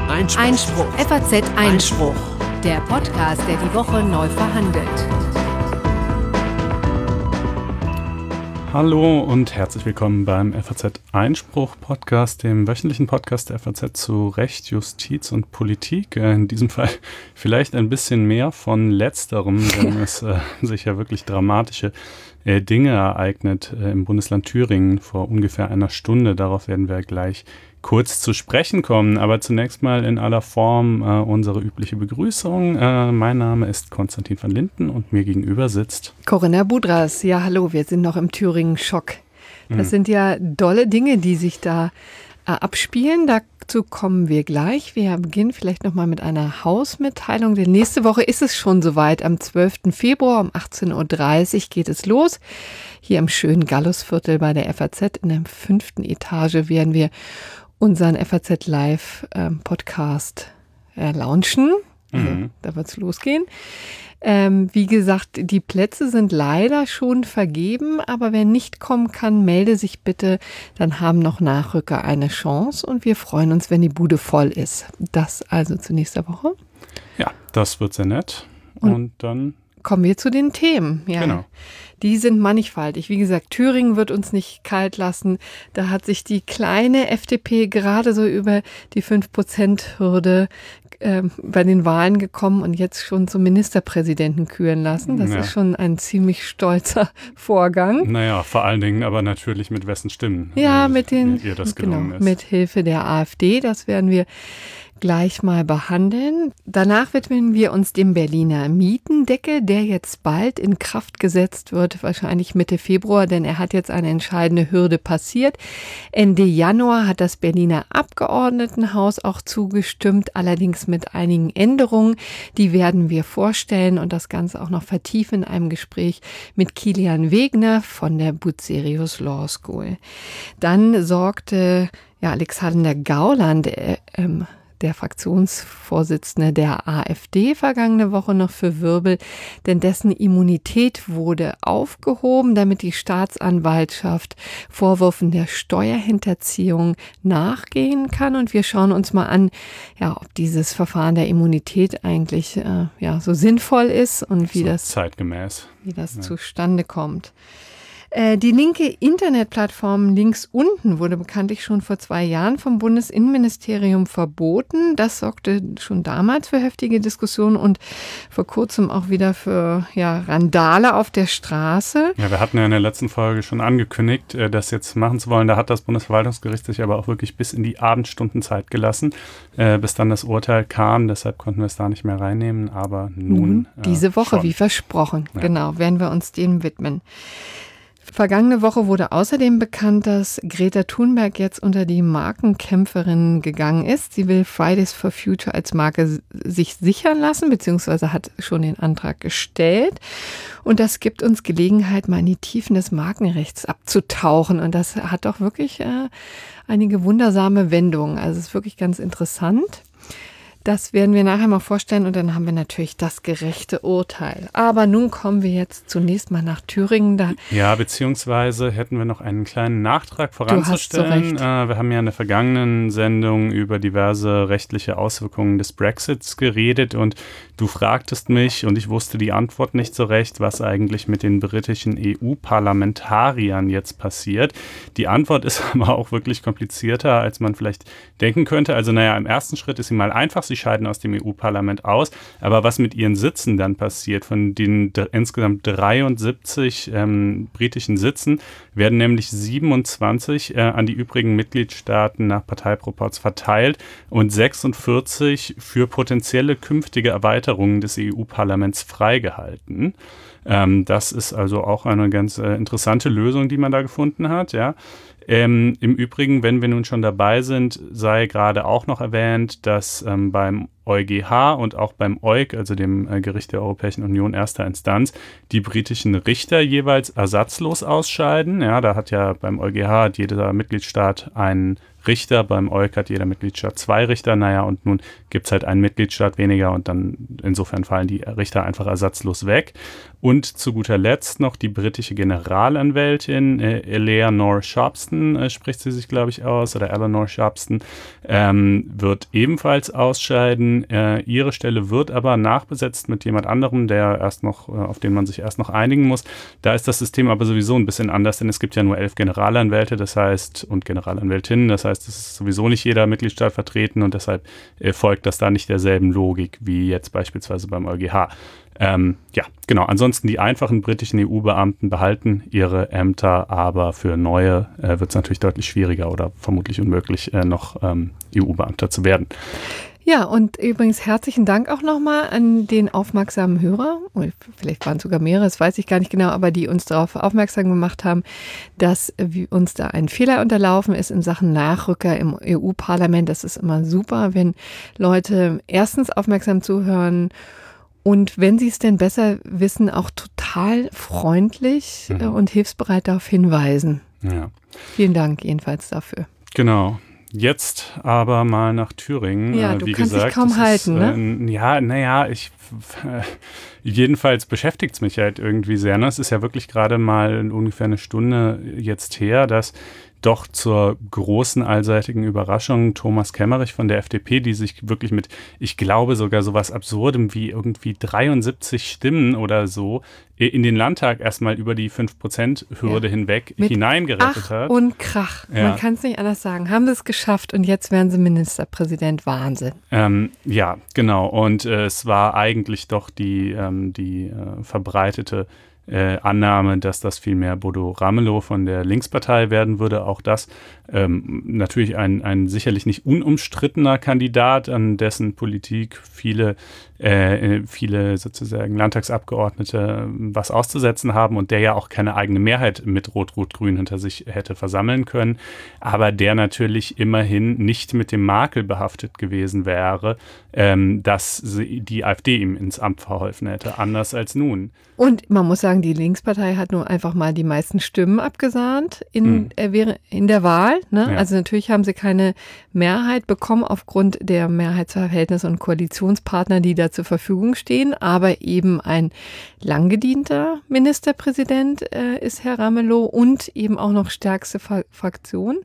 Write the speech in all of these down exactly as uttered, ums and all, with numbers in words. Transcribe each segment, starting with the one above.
Einspruch. Einspruch. F A Z Einspruch. Der Podcast, der die Woche neu verhandelt. Hallo und herzlich willkommen beim F A Z Einspruch Podcast, dem wöchentlichen Podcast der F A Z zu Recht, Justiz und Politik. In diesem Fall vielleicht ein bisschen mehr von Letzterem, denn es äh, sich ja wirklich dramatische äh, Dinge ereignet äh, im Bundesland Thüringen vor ungefähr einer Stunde. Darauf werden wir gleich kurz zu sprechen kommen, aber zunächst mal in aller Form äh, unsere übliche Begrüßung. Äh, mein Name ist Konstantin van Linden und mir gegenüber sitzt Corinna Budras. Ja, hallo, wir sind noch im Thüringen-Schock. Das mhm. sind ja dolle Dinge, die sich da äh, abspielen. Dazu kommen wir gleich. Wir beginnen vielleicht nochmal mit einer Hausmitteilung, denn nächste Woche ist es schon soweit. Am zwölften Februar um achtzehn Uhr dreißig geht es los. Hier im schönen Gallusviertel bei der F A Z in der fünften Etage werden wir unseren F A Z Live ähm, Podcast äh, launchen. Also, mhm. Da wird es losgehen. Ähm, wie gesagt, die Plätze sind leider schon vergeben, aber wer nicht kommen kann, melde sich bitte. Dann haben noch Nachrücker eine Chance und wir freuen uns, wenn die Bude voll ist. Das also zu nächster Woche. Ja, das wird sehr nett. Und, und dann kommen wir zu den Themen. Ja. Genau. Die sind mannigfaltig. Wie gesagt, Thüringen wird uns nicht kalt lassen. Da hat sich die kleine F D P gerade so über die fünf Prozent Hürde äh, bei den Wahlen gekommen und jetzt schon zum Ministerpräsidenten küren lassen. Das ja. ist schon ein ziemlich stolzer Vorgang. Naja, vor allen Dingen aber natürlich mit wessen Stimmen ja, äh, mit den, ihr das genau, gelungen ist. Mit Hilfe der AfD. Das werden wir gleich mal behandeln. Danach widmen wir uns dem Berliner Mietendeckel, der jetzt bald in Kraft gesetzt wird, wahrscheinlich Mitte Februar, denn er hat jetzt eine entscheidende Hürde passiert. Ende Januar hat das Berliner Abgeordnetenhaus auch zugestimmt, allerdings mit einigen Änderungen. Die werden wir vorstellen und das Ganze auch noch vertiefen in einem Gespräch mit Kilian Wegner von der Bucerius Law School. Dann sorgte ja, Alexander Gauland, äh, ähm, der Fraktionsvorsitzende der AfD, vergangene Woche noch für Wirbel, denn dessen Immunität wurde aufgehoben, damit die Staatsanwaltschaft Vorwürfen der Steuerhinterziehung nachgehen kann. Und wir schauen uns mal an, ja, ob dieses Verfahren der Immunität eigentlich äh, ja, so sinnvoll ist und wie so das, zeitgemäß. wie das ja. zustande kommt. Die linke Internetplattform Links unten wurde bekanntlich schon vor zwei Jahren vom Bundesinnenministerium verboten. Das sorgte schon damals für heftige Diskussionen und vor kurzem auch wieder für ja, Randale auf der Straße. Ja, wir hatten ja in der letzten Folge schon angekündigt, das jetzt machen zu wollen. Da hat das Bundesverwaltungsgericht sich aber auch wirklich bis in die Abendstunden Zeit gelassen, bis dann das Urteil kam. Deshalb konnten wir es da nicht mehr reinnehmen. Aber nun, nun diese Woche, schon. wie versprochen. Ja. Genau, werden wir uns dem widmen. Vergangene Woche wurde außerdem bekannt, dass Greta Thunberg jetzt unter die Markenkämpferinnen gegangen ist. Sie will Fridays for Future als Marke sich sichern lassen, beziehungsweise hat schon den Antrag gestellt. Und das gibt uns Gelegenheit, mal in die Tiefen des Markenrechts abzutauchen. Und das hat doch wirklich äh, einige wundersame Wendungen. Also es ist wirklich ganz interessant. Das werden wir nachher mal vorstellen und dann haben wir natürlich das gerechte Urteil. Aber nun kommen wir jetzt zunächst mal nach Thüringen. Da ja, beziehungsweise hätten wir noch einen kleinen Nachtrag voranzustellen. Du hast so recht. Äh, wir haben ja in der vergangenen Sendung über diverse rechtliche Auswirkungen des Brexits geredet und du fragtest mich und ich wusste die Antwort nicht so recht, was eigentlich mit den britischen E U-Parlamentariern jetzt passiert. Die Antwort ist aber auch wirklich komplizierter, als man vielleicht denken könnte. Also naja, im ersten Schritt ist sie mal einfach. Sie scheiden aus dem E U-Parlament aus. Aber was mit ihren Sitzen dann passiert, von den d- insgesamt dreiundsiebzig ähm, britischen Sitzen, werden nämlich siebenundzwanzig äh, an die übrigen Mitgliedstaaten nach Parteiproporz verteilt und sechsundvierzig für potenzielle künftige Erweiterungen des E U-Parlaments freigehalten. Ähm, das ist also auch eine ganz äh, interessante Lösung, die man da gefunden hat, ja. Ähm, Im Übrigen, wenn wir nun schon dabei sind, sei gerade auch noch erwähnt, dass ähm, beim EuGH und auch beim E U C, also dem äh, Gericht der Europäischen Union erster Instanz, die britischen Richter jeweils ersatzlos ausscheiden. Ja, da hat ja beim EuGH hat jeder Mitgliedstaat einen Richter, beim E U C hat jeder Mitgliedstaat zwei Richter, naja, und nun gibt es halt einen Mitgliedstaat weniger und dann insofern fallen die Richter einfach ersatzlos weg. Und zu guter Letzt noch die britische Generalanwältin äh, Eleanor Sharpston, äh, spricht sie sich, glaube ich, aus, oder Eleanor Sharpston, ähm, wird ebenfalls ausscheiden. Äh, ihre Stelle wird aber nachbesetzt mit jemand anderem, der erst noch, äh, auf den man sich erst noch einigen muss. Da ist das System aber sowieso ein bisschen anders, denn es gibt ja nur elf Generalanwälte, das heißt, und Generalanwältinnen, das heißt, es ist sowieso nicht jeder Mitgliedstaat vertreten und deshalb äh, folgt das da nicht derselben Logik wie jetzt beispielsweise beim EuGH. Ähm, ja, genau. Ansonsten die einfachen britischen E U-Beamten behalten ihre Ämter, aber für neue äh, wird es natürlich deutlich schwieriger oder vermutlich unmöglich, äh, noch ähm, E U-Beamter zu werden. Ja, und übrigens herzlichen Dank auch nochmal an den aufmerksamen Hörer, vielleicht waren es sogar mehrere, das weiß ich gar nicht genau, aber die uns darauf aufmerksam gemacht haben, dass uns da ein Fehler unterlaufen ist in Sachen Nachrücker im E U-Parlament. Das ist immer super, wenn Leute erstens aufmerksam zuhören und wenn sie es denn besser wissen, auch total freundlich mhm. und hilfsbereit darauf hinweisen. Ja. Vielen Dank jedenfalls dafür. Genau. Jetzt aber mal nach Thüringen. Ja, du Wie kannst gesagt, dich kaum halten, ist, ne? Äh, ja, naja, ich äh, jedenfalls beschäftigt es mich halt irgendwie sehr. Ne? Es ist ja wirklich gerade mal ungefähr eine Stunde jetzt her, dass doch zur großen allseitigen Überraschung Thomas Kemmerich von der F D P, die sich wirklich mit, ich glaube sogar sowas Absurdem wie irgendwie dreiundsiebzig Stimmen oder so in den Landtag erstmal über die fünf Prozent Hürde ja. hinweg mit hineingerettet Ach hat. Und Krach. Ja. Man kann es nicht anders sagen. Haben das geschafft und jetzt werden sie Ministerpräsident. Wahnsinn. Ähm, ja, genau. Und äh, es war eigentlich doch die, ähm, die äh, verbreitete Äh, Annahme, dass das vielmehr Bodo Ramelow von der Linkspartei werden würde. Auch das ähm, natürlich ein, ein sicherlich nicht unumstrittener Kandidat, an dessen Politik viele, äh, viele sozusagen Landtagsabgeordnete was auszusetzen haben und der ja auch keine eigene Mehrheit mit Rot-Rot-Grün hinter sich hätte versammeln können, aber der natürlich immerhin nicht mit dem Makel behaftet gewesen wäre, ähm, dass sie, die AfD ihm ins Amt verholfen hätte, anders als nun. Und man muss sagen, die Linkspartei hat nur einfach mal die meisten Stimmen abgesahnt in, mhm. äh, in der Wahl. Ne? Ja. Also natürlich haben sie keine Mehrheit bekommen aufgrund der Mehrheitsverhältnisse und Koalitionspartner, die da zur Verfügung stehen. Aber eben ein langgedienter Ministerpräsident äh, ist Herr Ramelow und eben auch noch stärkste Fa- Fraktion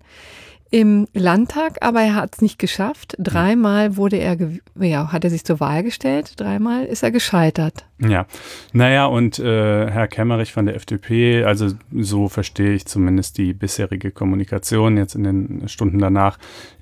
im Landtag, aber er hat es nicht geschafft. Dreimal wurde er, ge- ja, hat er sich zur Wahl gestellt, dreimal ist er gescheitert. Ja, naja, und äh, Herr Kemmerich von der F D P, also so verstehe ich zumindest die bisherige Kommunikation jetzt in den Stunden danach,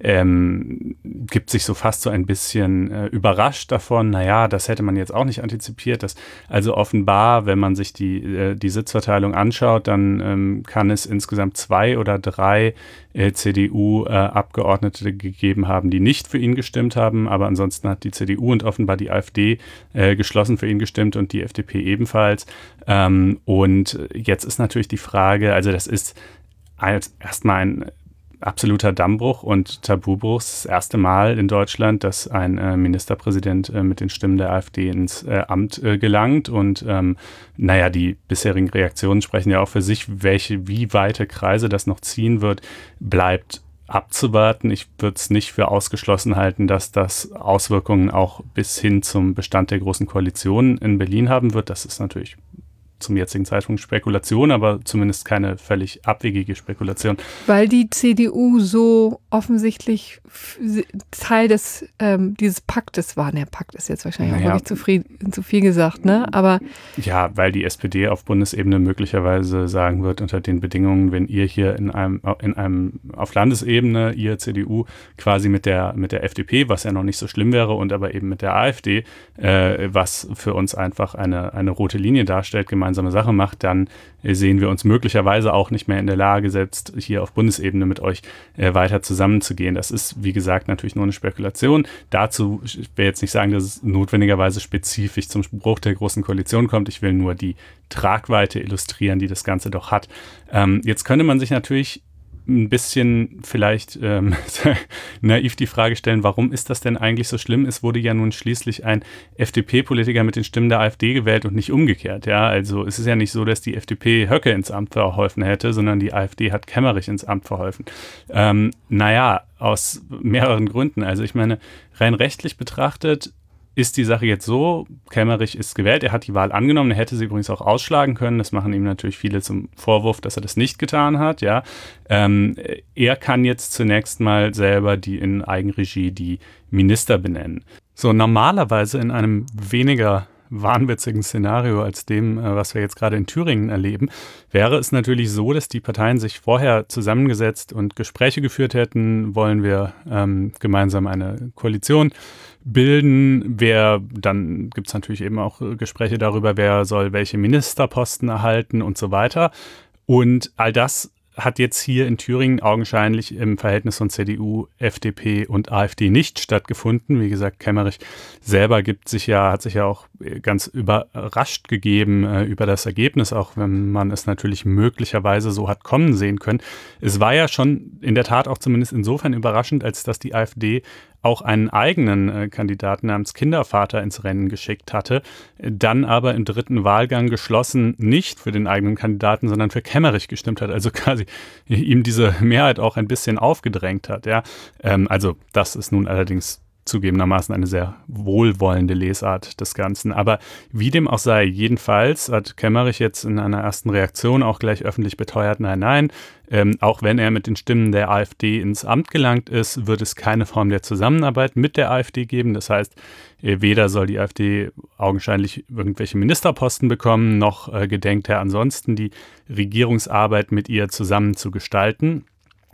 ähm, gibt sich so fast so ein bisschen äh, überrascht davon, naja, das hätte man jetzt auch nicht antizipiert, dass also offenbar, wenn man sich die, äh, die Sitzverteilung anschaut, dann ähm, kann es insgesamt zwei oder drei äh, C D U-Abgeordnete äh, gegeben haben, die nicht für ihn gestimmt haben, aber ansonsten hat die C D U und offenbar die AfD äh, geschlossen für ihn gestimmt und die F D P ebenfalls. Ähm, und jetzt ist natürlich die Frage, also das ist als erstmal ein absoluter Dammbruch und Tabubruch. Das erste Mal in Deutschland, dass ein äh, Ministerpräsident äh, mit den Stimmen der AfD ins äh, Amt äh, gelangt. Und ähm, naja, die bisherigen Reaktionen sprechen ja auch für sich, welche, wie weite Kreise das noch ziehen wird, bleibt abzuwarten. Ich würde es nicht für ausgeschlossen halten, dass das Auswirkungen auch bis hin zum Bestand der Großen Koalition in Berlin haben wird. Das ist natürlich zum jetzigen Zeitpunkt Spekulation, aber zumindest keine völlig abwegige Spekulation. Weil die C D U so offensichtlich Teil des ähm, dieses Paktes war. Der Pakt ist jetzt wahrscheinlich naja. auch nicht zu viel, zu viel gesagt, ne? Aber ja, weil die S P D auf Bundesebene möglicherweise sagen wird, unter den Bedingungen, wenn ihr hier in einem, in einem auf Landesebene, ihr C D U, quasi mit der, mit der F D P, was ja noch nicht so schlimm wäre, und aber eben mit der AfD, äh, was für uns einfach eine, eine rote Linie darstellt, gemeinsam Sache macht, dann sehen wir uns möglicherweise auch nicht mehr in der Lage gesetzt, hier auf Bundesebene mit euch äh, weiter zusammenzugehen. Das ist, wie gesagt, natürlich nur eine Spekulation. Dazu, ich will jetzt nicht sagen, dass es notwendigerweise spezifisch zum Bruch der Großen Koalition kommt. Ich will nur die Tragweite illustrieren, die das Ganze doch hat. Ähm, jetzt könnte man sich natürlich ein bisschen vielleicht ähm, naiv die Frage stellen, warum ist das denn eigentlich so schlimm? Es wurde ja nun schließlich ein F D P-Politiker mit den Stimmen der AfD gewählt und nicht umgekehrt. Ja, also es ist ja nicht so, dass die F D P Höcke ins Amt verholfen hätte, sondern die AfD hat Kemmerich ins Amt verholfen. Ähm, naja, aus mehreren Gründen. Also ich meine, rein rechtlich betrachtet ist die Sache jetzt so, Kemmerich ist gewählt, er hat die Wahl angenommen, er hätte sie übrigens auch ausschlagen können, das machen ihm natürlich viele zum Vorwurf, dass er das nicht getan hat, ja. Ähm, er kann jetzt zunächst mal selber die in Eigenregie die Minister benennen. So, normalerweise in einem weniger wahnwitzigen Szenario als dem, was wir jetzt gerade in Thüringen erleben, wäre es natürlich so, dass die Parteien sich vorher zusammengesetzt und Gespräche geführt hätten, wollen wir ähm, gemeinsam eine Koalition bilden, wer, dann gibt es natürlich eben auch Gespräche darüber, wer soll welche Ministerposten erhalten und so weiter. Und all das hat jetzt hier in Thüringen augenscheinlich im Verhältnis von C D U, F D P und AfD nicht stattgefunden. Wie gesagt, Kemmerich selber gibt sich ja, hat sich ja auch ganz überrascht gegeben äh, über das Ergebnis, auch wenn man es natürlich möglicherweise so hat kommen sehen können. Es war ja schon in der Tat auch zumindest insofern überraschend, als dass die AfD auch einen eigenen äh, Kandidaten namens Kindervater ins Rennen geschickt hatte, dann aber im dritten Wahlgang geschlossen nicht für den eigenen Kandidaten, sondern für Kemmerich gestimmt hat, also quasi ihm diese Mehrheit auch ein bisschen aufgedrängt hat. Ja? Ähm, also das ist nun allerdings zugegebenermaßen eine sehr wohlwollende Lesart des Ganzen. Aber wie dem auch sei, jedenfalls hat Kemmerich jetzt in einer ersten Reaktion auch gleich öffentlich beteuert, nein, nein, ähm, auch wenn er mit den Stimmen der AfD ins Amt gelangt ist, wird es keine Form der Zusammenarbeit mit der AfD geben. Das heißt, weder soll die AfD augenscheinlich irgendwelche Ministerposten bekommen, noch äh, gedenkt er ansonsten die Regierungsarbeit mit ihr zusammen zu gestalten.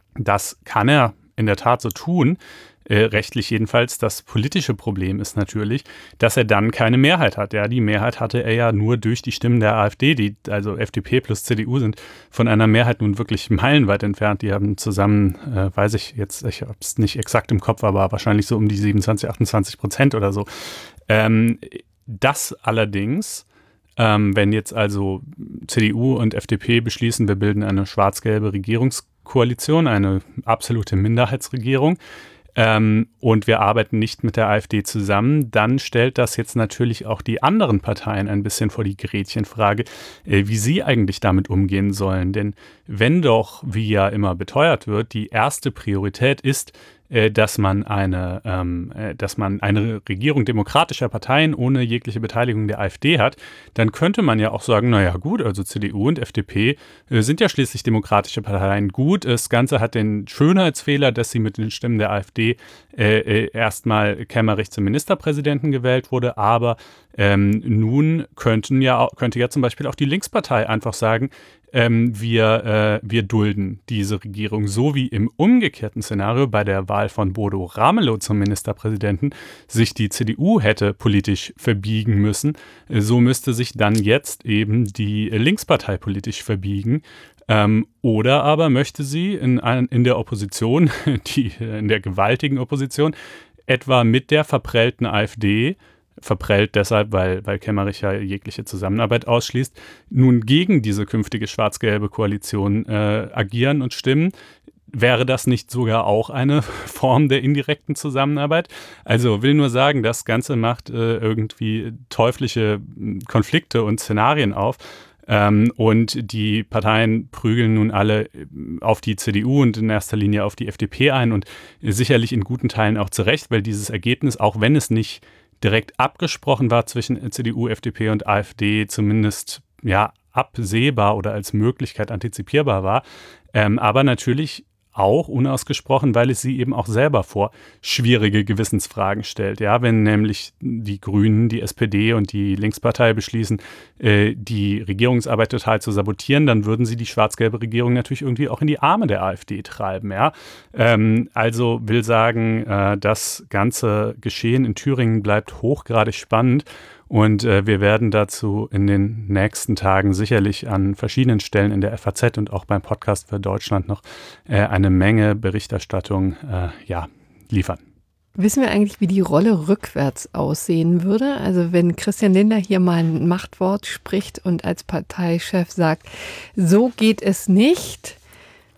Das kann er in der Tat so tun, Äh, rechtlich jedenfalls. Das politische Problem ist natürlich, dass er dann keine Mehrheit hat. Ja, die Mehrheit hatte er ja nur durch die Stimmen der AfD, die, also F D P plus C D U, sind von einer Mehrheit nun wirklich meilenweit entfernt. Die haben zusammen, äh, weiß ich jetzt, ich habe es nicht exakt im Kopf, aber wahrscheinlich so um die siebenundzwanzig, achtundzwanzig Prozent oder so. Ähm, das allerdings, ähm, wenn jetzt also C D U und F D P beschließen, wir bilden eine schwarz-gelbe Regierungskoalition, eine absolute Minderheitsregierung, Ähm, und wir arbeiten nicht mit der AfD zusammen, dann stellt das jetzt natürlich auch die anderen Parteien ein bisschen vor die Gretchenfrage, äh, wie sie eigentlich damit umgehen sollen. Denn wenn doch, wie ja immer beteuert wird, die erste Priorität ist, äh, dass man eine, ähm, äh, dass man eine Regierung demokratischer Parteien ohne jegliche Beteiligung der AfD hat, dann könnte man ja auch sagen, naja gut, also C D U und F D P äh, sind ja schließlich demokratische Parteien. Gut, das Ganze hat den Schönheitsfehler, dass sie mit den Stimmen der AfD äh, äh, erstmal Kemmerich zum Ministerpräsidenten gewählt wurde, aber ähm, nun könnten ja, könnte ja zum Beispiel auch die Linkspartei einfach sagen, Ähm, wir, äh, wir dulden diese Regierung, so wie im umgekehrten Szenario bei der Wahl von Bodo Ramelow zum Ministerpräsidenten sich die C D U hätte politisch verbiegen müssen. So müsste sich dann jetzt eben die Linkspartei politisch verbiegen. Ähm, oder aber möchte sie in, in der Opposition, die, in der gewaltigen Opposition, etwa mit der verprellten AfD, verprellt deshalb, weil, weil Kemmerich ja jegliche Zusammenarbeit ausschließt, nun gegen diese künftige schwarz-gelbe Koalition äh, agieren und stimmen. Wäre das nicht sogar auch eine Form der indirekten Zusammenarbeit? Also will nur sagen, das Ganze macht äh, irgendwie teuflische Konflikte und Szenarien auf. Ähm, und die Parteien prügeln nun alle auf die C D U und in erster Linie auf die F D P ein und sicherlich in guten Teilen auch zu Recht, weil dieses Ergebnis, auch wenn es nicht direkt abgesprochen war zwischen C D U, F D P und AfD, zumindest ja absehbar oder als Möglichkeit antizipierbar war, ähm, aber natürlich auch unausgesprochen, weil es sie eben auch selber vor schwierige Gewissensfragen stellt. Ja, wenn nämlich die Grünen, die S P D und die Linkspartei beschließen, äh, die Regierungsarbeit total zu sabotieren, dann würden sie die schwarz-gelbe Regierung natürlich irgendwie auch in die Arme der AfD treiben. Ja, ähm, also will sagen, äh, das ganze Geschehen in Thüringen bleibt hochgradig spannend. Und äh, wir werden dazu in den nächsten Tagen sicherlich an verschiedenen Stellen in der F A Z und auch beim Podcast für Deutschland noch äh, eine Menge Berichterstattung äh, ja, liefern. Wissen wir eigentlich, wie die Rolle rückwärts aussehen würde? Also wenn Christian Lindner hier mal ein Machtwort spricht und als Parteichef sagt, so geht es nicht.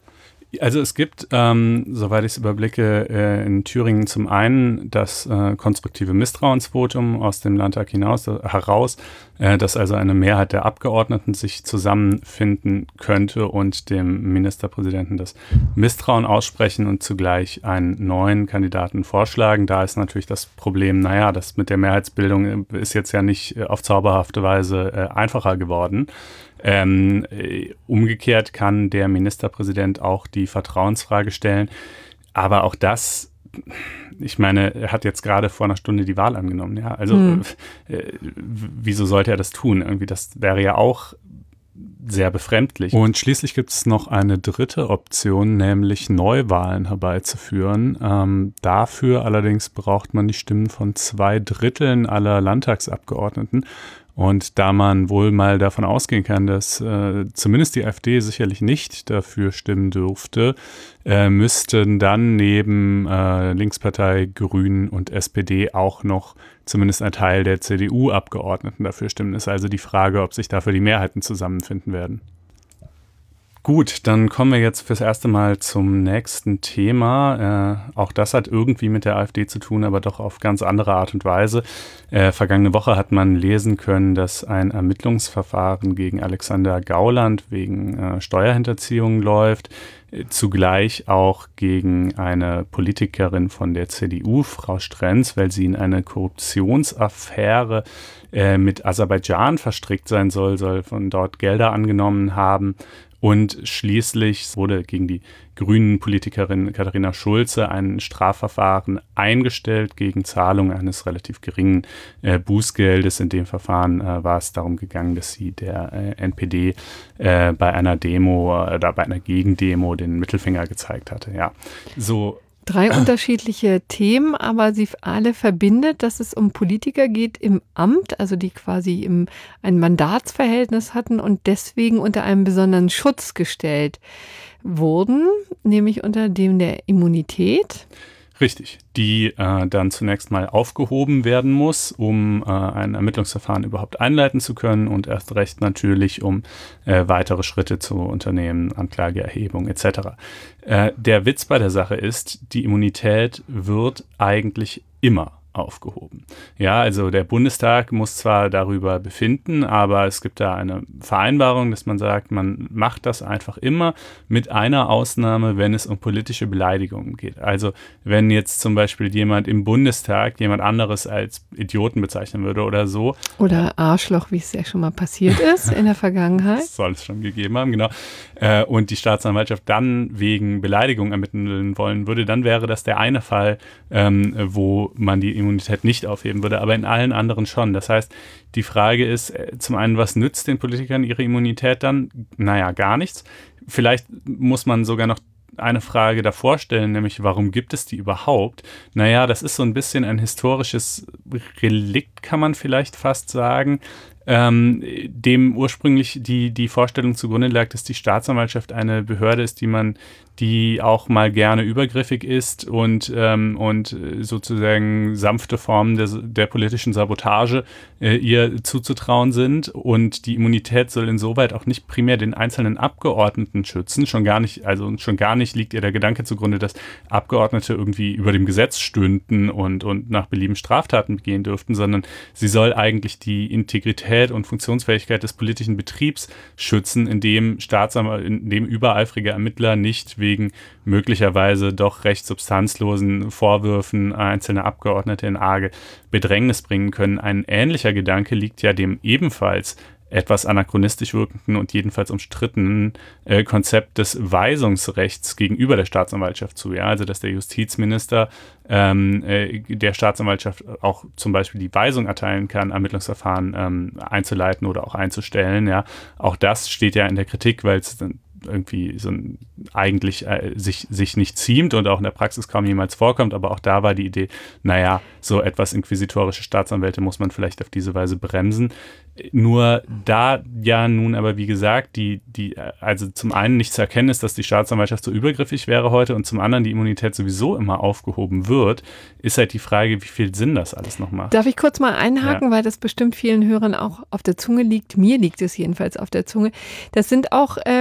Also es gibt, ähm, soweit ich es überblicke, äh, in Thüringen zum einen das äh, konstruktive Misstrauensvotum aus dem Landtag hinaus, äh, heraus, äh, dass also eine Mehrheit der Abgeordneten sich zusammenfinden könnte und dem Ministerpräsidenten das Misstrauen aussprechen und zugleich einen neuen Kandidaten vorschlagen. Da ist natürlich das Problem, naja, das mit der Mehrheitsbildung ist jetzt ja nicht äh, auf zauberhafte Weise äh, einfacher geworden. Ähm, äh, umgekehrt kann der Ministerpräsident auch die Vertrauensfrage stellen. Aber auch das, ich meine, er hat jetzt gerade vor einer Stunde die Wahl angenommen. Ja, also hm. äh, wieso sollte er das tun? Irgendwie, das wäre ja auch sehr befremdlich. Und schließlich gibt es noch eine dritte Option, nämlich Neuwahlen herbeizuführen. Ähm, dafür allerdings braucht man die Stimmen von zwei Dritteln aller Landtagsabgeordneten. Und da man wohl mal davon ausgehen kann, dass äh, zumindest die AfD sicherlich nicht dafür stimmen dürfte, äh, müssten dann neben äh, Linkspartei, Grünen und S P D auch noch zumindest ein Teil der C D U-Abgeordneten dafür stimmen. Ist also die Frage, ob sich dafür die Mehrheiten zusammenfinden werden. Gut, dann kommen wir jetzt fürs erste Mal zum nächsten Thema. Äh, auch das hat irgendwie mit der AfD zu tun, aber doch auf ganz andere Art und Weise. Äh, vergangene Woche hat man lesen können, dass ein Ermittlungsverfahren gegen Alexander Gauland wegen äh, Steuerhinterziehung läuft. Äh, zugleich auch gegen eine Politikerin von der C D U, Frau Strenz, weil sie in eine Korruptionsaffäre äh, mit Aserbaidschan verstrickt sein soll, soll von dort Gelder angenommen haben. Und schließlich wurde gegen die Grünen-Politikerin Katharina Schulze ein Strafverfahren eingestellt gegen Zahlung eines relativ geringen äh, Bußgeldes. In dem Verfahren äh, war es darum gegangen, dass sie der äh, N P D äh, bei einer Demo oder äh, bei einer Gegendemo den Mittelfinger gezeigt hatte. Ja, so. Drei unterschiedliche Themen, aber sie alle verbindet, dass es um Politiker geht im Amt, also die quasi im, ein Mandatsverhältnis hatten und deswegen unter einem besonderen Schutz gestellt wurden, nämlich unter dem der Immunität. Richtig, die äh, dann zunächst mal aufgehoben werden muss, um äh, ein Ermittlungsverfahren überhaupt einleiten zu können und erst recht natürlich, um äh, weitere Schritte zu unternehmen, Anklageerhebung et cetera. Äh, der Witz bei der Sache ist, die Immunität wird eigentlich immer aufgehoben. Ja, also der Bundestag muss zwar darüber befinden, aber es gibt da eine Vereinbarung, dass man sagt, man macht das einfach immer mit einer Ausnahme, wenn es um politische Beleidigungen geht. Also wenn jetzt zum Beispiel jemand im Bundestag jemand anderes als Idioten bezeichnen würde oder so. Oder Arschloch, wie es ja schon mal passiert ist in der Vergangenheit. Das soll es schon gegeben haben, genau. Und die Staatsanwaltschaft dann wegen Beleidigung ermitteln wollen würde, dann wäre das der eine Fall, wo man die Immunität nicht aufheben würde, aber in allen anderen schon. Das heißt, die Frage ist zum einen, was nützt den Politikern ihre Immunität dann? Naja, gar nichts. Vielleicht muss man sogar noch eine Frage davor stellen, nämlich warum gibt es die überhaupt? Naja, das ist so ein bisschen ein historisches Relikt, kann man vielleicht fast sagen, ähm, dem ursprünglich die, die Vorstellung zugrunde lag, dass die Staatsanwaltschaft eine Behörde ist, die man, die auch mal gerne übergriffig ist und, ähm, und sozusagen sanfte Formen der, der politischen Sabotage äh, ihr zuzutrauen sind. Und die Immunität soll insoweit auch nicht primär den einzelnen Abgeordneten schützen. Schon gar nicht, also schon gar nicht liegt ihr der Gedanke zugrunde, dass Abgeordnete irgendwie über dem Gesetz stünden und, und nach Belieben Straftaten begehen dürften, sondern sie soll eigentlich die Integrität und Funktionsfähigkeit des politischen Betriebs schützen, indem Staatsanwalt, indem übereifrige Ermittler nicht wegen möglicherweise doch recht substanzlosen Vorwürfen einzelne Abgeordnete in arge Bedrängnis bringen können. Ein ähnlicher Gedanke liegt ja dem ebenfalls etwas anachronistisch wirkenden und jedenfalls umstrittenen äh, Konzept des Weisungsrechts gegenüber der Staatsanwaltschaft zu. Ja? Also dass der Justizminister ähm, äh, der Staatsanwaltschaft auch zum Beispiel die Weisung erteilen kann, Ermittlungsverfahren ähm, einzuleiten oder auch einzustellen. Ja? Auch das steht ja in der Kritik, weil es dann irgendwie so ein, eigentlich äh, sich, sich nicht ziemt und auch in der Praxis kaum jemals vorkommt, aber auch da war die Idee, naja, so etwas inquisitorische Staatsanwälte muss man vielleicht auf diese Weise bremsen. Nur da ja nun aber, wie gesagt, die, die, also zum einen nicht zu erkennen ist, dass die Staatsanwaltschaft so übergriffig wäre heute und zum anderen die Immunität sowieso immer aufgehoben wird, ist halt die Frage, wie viel Sinn das alles noch macht. Darf ich kurz mal einhaken, ja. Weil das bestimmt vielen Hörern auch auf der Zunge liegt. Mir liegt es jedenfalls auf der Zunge. Das sind auch ähm, tatsächlich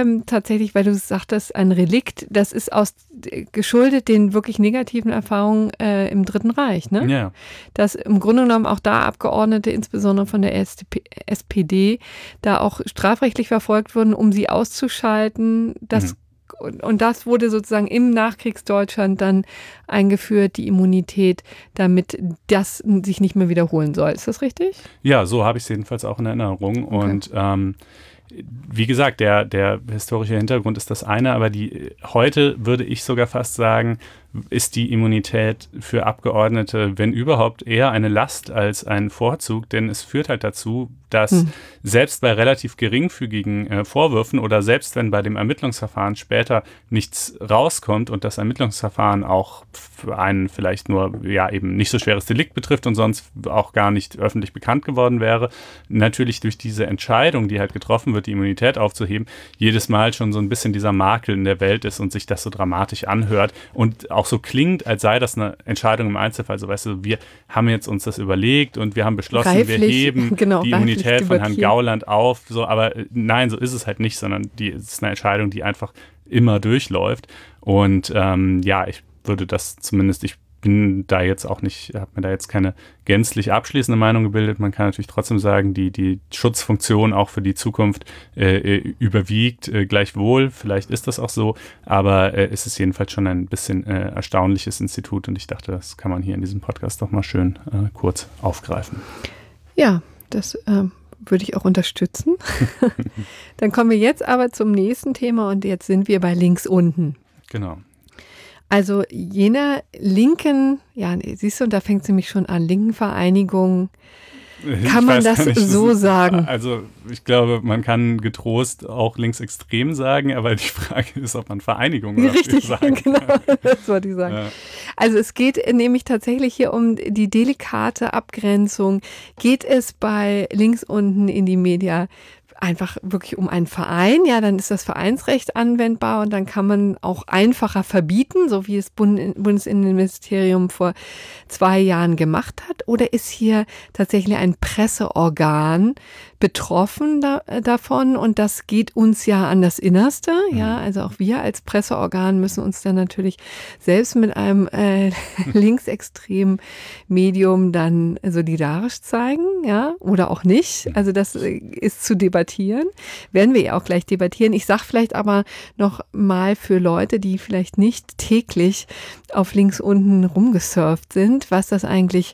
tatsächlich, weil du sagtest, ein Relikt, das ist aus geschuldet den wirklich negativen Erfahrungen äh, im Dritten Reich, ne? Ja. Dass im Grunde genommen auch da Abgeordnete, insbesondere von der S P D, da auch strafrechtlich verfolgt wurden, um sie auszuschalten. Das, mhm. und, und das wurde sozusagen im Nachkriegsdeutschland dann eingeführt, die Immunität, damit das sich nicht mehr wiederholen soll. Ist das richtig? Ja, so habe ich es jedenfalls auch in Erinnerung. Okay. Und ähm, wie gesagt, der, der historische Hintergrund ist das eine, aber die heute würde ich sogar fast sagen, ist die Immunität für Abgeordnete, wenn überhaupt, eher eine Last als ein Vorzug, denn es führt halt dazu, dass hm. selbst bei relativ geringfügigen äh, Vorwürfen oder selbst wenn bei dem Ermittlungsverfahren später nichts rauskommt und das Ermittlungsverfahren auch für einen vielleicht nur ja eben nicht so schweres Delikt betrifft und sonst auch gar nicht öffentlich bekannt geworden wäre, natürlich durch diese Entscheidung, die halt getroffen wird, die Immunität aufzuheben, jedes Mal schon so ein bisschen dieser Makel in der Welt ist und sich das so dramatisch anhört und auch so klingt, als sei das eine Entscheidung im Einzelfall. So, weißt du, wir haben jetzt uns das überlegt und wir haben beschlossen, reiflich, wir heben genau, die Immunität von Herrn Gauland auf. So, aber nein, so ist es halt nicht, sondern die es ist eine Entscheidung, die einfach immer durchläuft. Und ähm, ja, ich würde das zumindest, ich bin da jetzt auch nicht, habe mir da jetzt keine gänzlich abschließende Meinung gebildet. Man kann natürlich trotzdem sagen, die, die Schutzfunktion auch für die Zukunft äh, überwiegt äh, gleichwohl. Vielleicht ist das auch so, aber äh, es ist jedenfalls schon ein bisschen äh, erstaunliches Institut und ich dachte, das kann man hier in diesem Podcast doch mal schön äh, kurz aufgreifen. Ja, das ähm, würde ich auch unterstützen. Dann kommen wir jetzt aber zum nächsten Thema und jetzt sind wir bei links unten. Genau. Also jener linken, ja, siehst du, und da fängt es nämlich schon an, linken Vereinigung, kann man das nicht, so das ist, sagen? Also ich glaube, man kann getrost auch linksextrem sagen, aber die Frage ist, ob man Vereinigung oder Richtig, sagen genau, das wollte ich sagen. Ja. Also es geht nämlich tatsächlich hier um die delikate Abgrenzung. Geht es bei links unten in die Media einfach wirklich um einen Verein, ja, dann ist das Vereinsrecht anwendbar und dann kann man auch einfacher verbieten, so wie es Bund- Bundesinnenministerium vor zwei Jahren gemacht hat? Oder ist hier tatsächlich ein Presseorgan betroffen da, davon und das geht uns ja an das Innerste, ja, also auch wir als Presseorgan müssen uns dann natürlich selbst mit einem äh, linksextremen Medium dann solidarisch zeigen, ja, oder auch nicht, also das ist zu debattieren, werden wir ja auch gleich debattieren. Ich sage vielleicht aber noch mal für Leute, die vielleicht nicht täglich auf links unten rumgesurft sind, was das eigentlich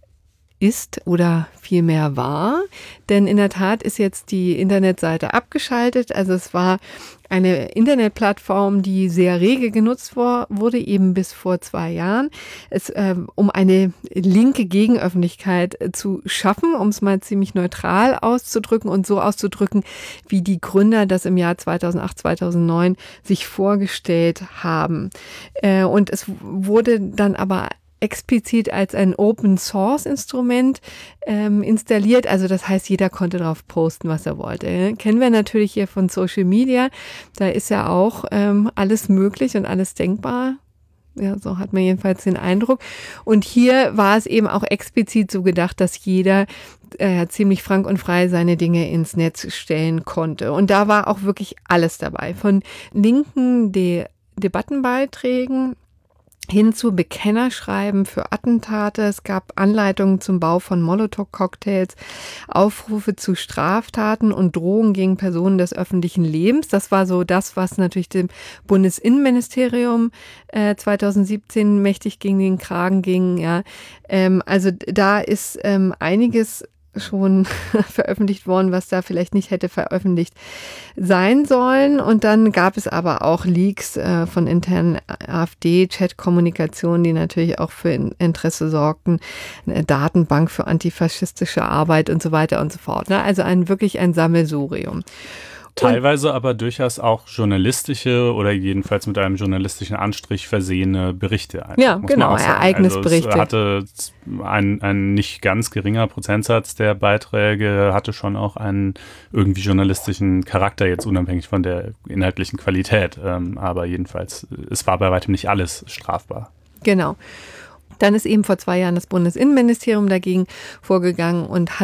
ist oder vielmehr war. Denn in der Tat ist jetzt die Internetseite abgeschaltet. Also es war eine Internetplattform, die sehr rege genutzt war, wurde, eben bis vor zwei Jahren, es, äh, um eine linke Gegenöffentlichkeit äh, zu schaffen, um es mal ziemlich neutral auszudrücken und so auszudrücken, wie die Gründer das im Jahr zweitausendacht, zweitausendneun sich vorgestellt haben. Äh, und es wurde dann aber explizit als ein Open-Source-Instrument ähm, installiert. Also das heißt, jeder konnte drauf posten, was er wollte. Kennen wir natürlich hier von Social Media. Da ist ja auch ähm, alles möglich und alles denkbar. Ja, so hat man jedenfalls den Eindruck. Und hier war es eben auch explizit so gedacht, dass jeder äh, ziemlich frank und frei seine Dinge ins Netz stellen konnte. Und da war auch wirklich alles dabei. Von linken De- Debattenbeiträgen hin zu Bekennerschreiben für Attentate. Es gab Anleitungen zum Bau von Molotow-Cocktails, Aufrufe zu Straftaten und Drohungen gegen Personen des öffentlichen Lebens. Das war so das, was natürlich dem Bundesinnenministerium äh, zweitausendsiebzehn mächtig gegen den Kragen ging. Ja, ähm, also da ist ähm, einiges schon veröffentlicht worden, was da vielleicht nicht hätte veröffentlicht sein sollen. Und dann gab es aber auch Leaks äh, von internen AfD-Chat-Kommunikation, die natürlich auch für Interesse sorgten, eine Datenbank für antifaschistische Arbeit und so weiter und so fort. Ne? Also ein wirklich ein Sammelsurium. Teilweise aber durchaus auch journalistische oder jedenfalls mit einem journalistischen Anstrich versehene Berichte. Einfach, ja, genau, Ereignisberichte. Also es hatte ein, ein nicht ganz geringer Prozentsatz der Beiträge, hatte schon auch einen irgendwie journalistischen Charakter, jetzt unabhängig von der inhaltlichen Qualität. Ähm, aber jedenfalls, es war bei weitem nicht alles strafbar. Genau. Dann ist eben vor zwei Jahren das Bundesinnenministerium dagegen vorgegangen und hat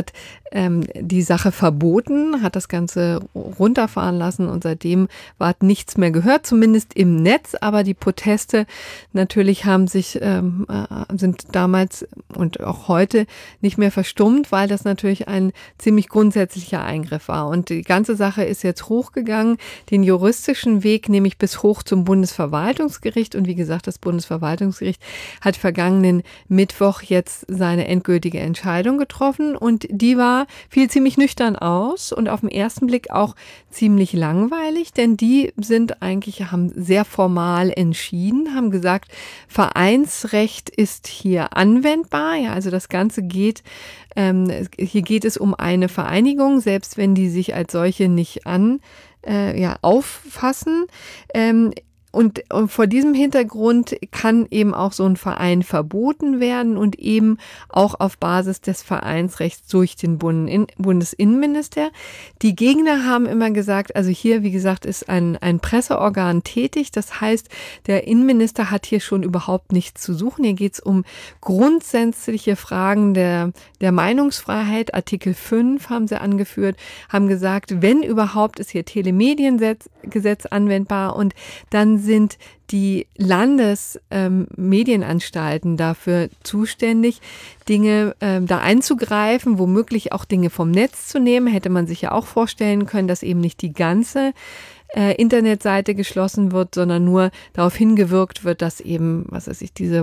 ähm, die Sache verboten, hat das Ganze runterfahren lassen und seitdem war nichts mehr gehört, zumindest im Netz. Aber die Proteste natürlich haben sich, ähm, sind damals und auch heute nicht mehr verstummt, weil das natürlich ein ziemlich grundsätzlicher Eingriff war. Und die ganze Sache ist jetzt hochgegangen, den juristischen Weg nämlich bis hoch zum Bundesverwaltungsgericht. Und wie gesagt, das Bundesverwaltungsgericht hat vergangenen Mittwoch jetzt seine endgültige Entscheidung getroffen. Und die war, fiel ziemlich nüchtern aus und auf den ersten Blick auch ziemlich langweilig, denn die sind eigentlich, haben sehr formal entschieden, haben gesagt, Vereinsrecht ist hier anwendbar. Ja, also das Ganze geht, ähm, hier geht es um eine Vereinigung, selbst wenn die sich als solche nicht an, äh, ja, auffassen. Ähm, Und, und vor diesem Hintergrund kann eben auch so ein Verein verboten werden und eben auch auf Basis des Vereinsrechts durch den Bundesinnenminister. Die Gegner haben immer gesagt, also hier, wie gesagt, ist ein, ein Presseorgan tätig. Das heißt, der Innenminister hat hier schon überhaupt nichts zu suchen. Hier geht es um grundsätzliche Fragen der, der Meinungsfreiheit. Artikel fünf haben sie angeführt, haben gesagt, wenn überhaupt ist hier Telemediengesetz anwendbar und dann sind die Landesmedienanstalten ähm, dafür zuständig, Dinge ähm, da einzugreifen, womöglich auch Dinge vom Netz zu nehmen. Hätte man sich ja auch vorstellen können, dass eben nicht die ganze äh, Internetseite geschlossen wird, sondern nur darauf hingewirkt wird, dass eben, was weiß ich, diese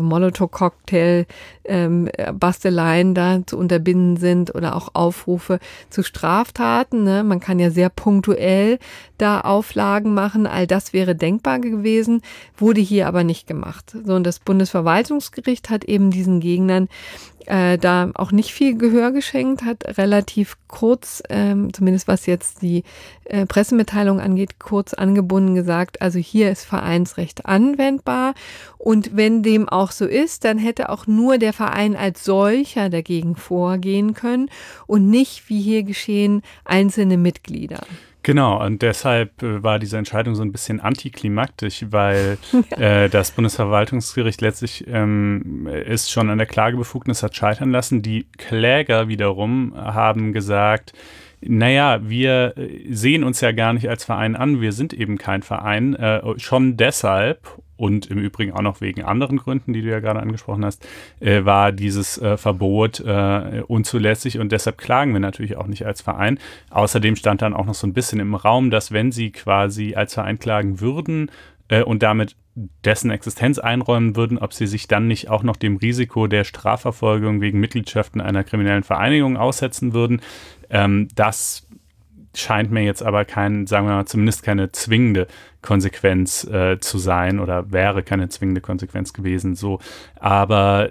Molotow-Cocktail-Basteleien ähm, da zu unterbinden sind oder auch Aufrufe zu Straftaten. Ne? Man kann ja sehr punktuell da Auflagen machen. All das wäre denkbar gewesen, wurde hier aber nicht gemacht. So, und das Bundesverwaltungsgericht hat eben diesen Gegnern äh, da auch nicht viel Gehör geschenkt, hat relativ kurz, ähm, zumindest was jetzt die äh, Pressemitteilung angeht, kurz angebunden gesagt, also hier ist Vereinsrecht anwendbar und wenn dem auch so ist, dann hätte auch nur der Verein als solcher dagegen vorgehen können und nicht, wie hier geschehen, einzelne Mitglieder. Genau, und deshalb äh, war diese Entscheidung so ein bisschen antiklimaktisch, weil äh, das Bundesverwaltungsgericht letztlich ähm, ist schon an der Klagebefugnis hat scheitern lassen. Die Kläger wiederum haben gesagt, naja, wir sehen uns ja gar nicht als Verein an, wir sind eben kein Verein, äh, schon deshalb und im Übrigen auch noch wegen anderen Gründen, die du ja gerade angesprochen hast, äh, war dieses äh, Verbot äh, unzulässig und deshalb klagen wir natürlich auch nicht als Verein. Außerdem stand dann auch noch so ein bisschen im Raum, dass wenn sie quasi als Verein klagen würden äh, und damit dessen Existenz einräumen würden, ob sie sich dann nicht auch noch dem Risiko der Strafverfolgung wegen Mitgliedschaft in einer kriminellen Vereinigung aussetzen würden. Ähm, das scheint mir jetzt aber kein, sagen wir mal, zumindest keine zwingende Konsequenz äh, zu sein oder wäre keine zwingende Konsequenz gewesen. So, aber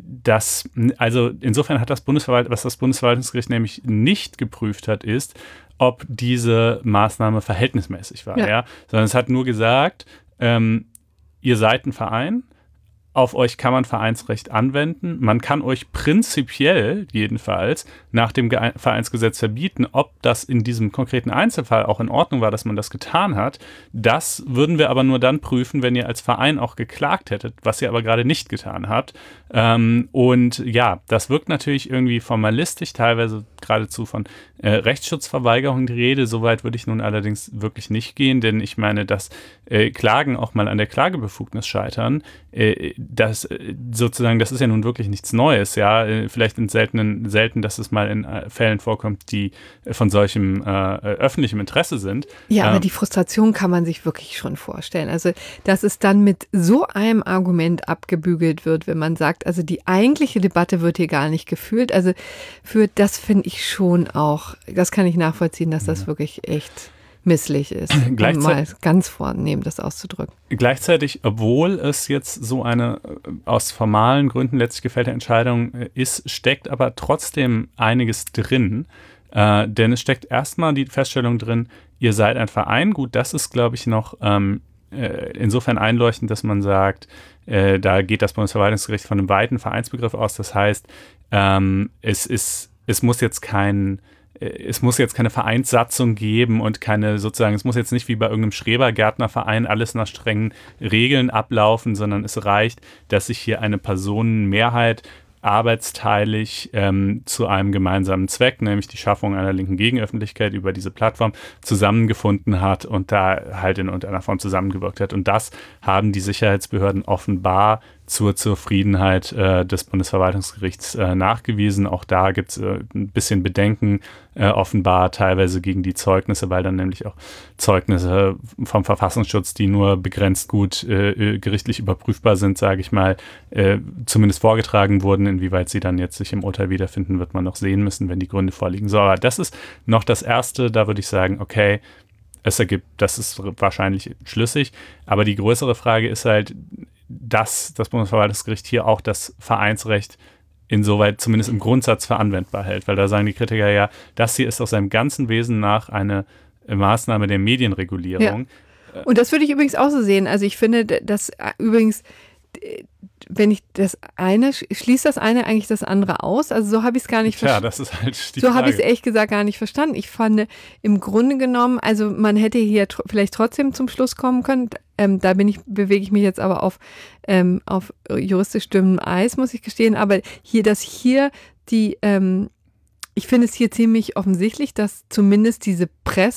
das, also insofern hat das Bundesverwalt, was das Bundesverwaltungsgericht nämlich nicht geprüft hat, ist, ob diese Maßnahme verhältnismäßig war, ja, ja? Sondern es hat nur gesagt, ähm, ihr seid ein Verein. Auf euch kann man Vereinsrecht anwenden. Man kann euch prinzipiell jedenfalls nach dem Ge- Vereinsgesetz verbieten. Ob das in diesem konkreten Einzelfall auch in Ordnung war, dass man das getan hat, das würden wir aber nur dann prüfen, wenn ihr als Verein auch geklagt hättet, was ihr aber gerade nicht getan habt. Ähm, und ja, das wirkt natürlich irgendwie formalistisch, teilweise geradezu von äh, Rechtsschutzverweigerung die Rede. Soweit würde ich nun allerdings wirklich nicht gehen, denn ich meine, dass äh, Klagen auch mal an der Klagebefugnis scheitern, äh, das äh, sozusagen, das ist ja nun wirklich nichts Neues, ja, äh, vielleicht in seltenen, selten, dass es mal in äh, Fällen vorkommt, die äh, von solchem äh, öffentlichem Interesse sind. Ja, aber ähm, die Frustration kann man sich wirklich schon vorstellen. Also, dass es dann mit so einem Argument abgebügelt wird, wenn man sagt, also die eigentliche Debatte wird hier gar nicht geführt. Also für das finde ich schon auch, das kann ich nachvollziehen, dass das wirklich echt misslich ist, um mal ganz vornehm das auszudrücken. Gleichzeitig, obwohl es jetzt so eine aus formalen Gründen letztlich gefällte Entscheidung ist, steckt aber trotzdem einiges drin. Äh, denn es steckt erstmal die Feststellung drin, ihr seid ein Verein. Gut, das ist, glaube ich, noch ähm, äh, insofern einleuchtend, dass man sagt, äh, da geht das Bundesverwaltungsgericht von einem weiten Vereinsbegriff aus. Das heißt, ähm, es ist, es muss jetzt kein Es muss jetzt keine Vereinssatzung geben und keine sozusagen, es muss jetzt nicht wie bei irgendeinem Schrebergärtnerverein alles nach strengen Regeln ablaufen, sondern es reicht, dass sich hier eine Personenmehrheit arbeitsteilig ähm, zu einem gemeinsamen Zweck, nämlich die Schaffung einer linken Gegenöffentlichkeit über diese Plattform zusammengefunden hat und da halt in irgendeiner Form zusammengewirkt hat. Und das haben die Sicherheitsbehörden offenbar zur Zufriedenheit äh, des Bundesverwaltungsgerichts äh, nachgewiesen. Auch da gibt es äh, ein bisschen Bedenken, äh, offenbar teilweise gegen die Zeugnisse, weil dann nämlich auch Zeugnisse vom Verfassungsschutz, die nur begrenzt gut äh, gerichtlich überprüfbar sind, sage ich mal, äh, zumindest vorgetragen wurden. Inwieweit sie dann jetzt sich im Urteil wiederfinden, wird man noch sehen müssen, wenn die Gründe vorliegen. So, aber das ist noch das Erste, da würde ich sagen, okay, es ergibt, das ist wahrscheinlich schlüssig, aber die größere Frage ist halt, dass das Bundesverwaltungsgericht hier auch das Vereinsrecht insoweit zumindest im Grundsatz für anwendbar hält, weil da sagen die Kritiker ja, das hier ist aus seinem ganzen Wesen nach eine Maßnahme der Medienregulierung. Ja. Und das würde ich übrigens auch so sehen. Also ich finde, dass übrigens, wenn ich das eine, schließt das eine eigentlich das andere aus? Also so habe ich es gar nicht verstanden. Ja, das ist halt die So Frage. habe ich es ehrlich gesagt gar nicht verstanden. Ich fand im Grunde genommen, also man hätte hier tr- vielleicht trotzdem zum Schluss kommen können. Ähm, da bin ich, bewege ich mich jetzt aber auf, ähm, auf juristisch dünnem Eis, muss ich gestehen. Aber hier, dass hier die, ähm, ich finde es hier ziemlich offensichtlich, dass zumindest diese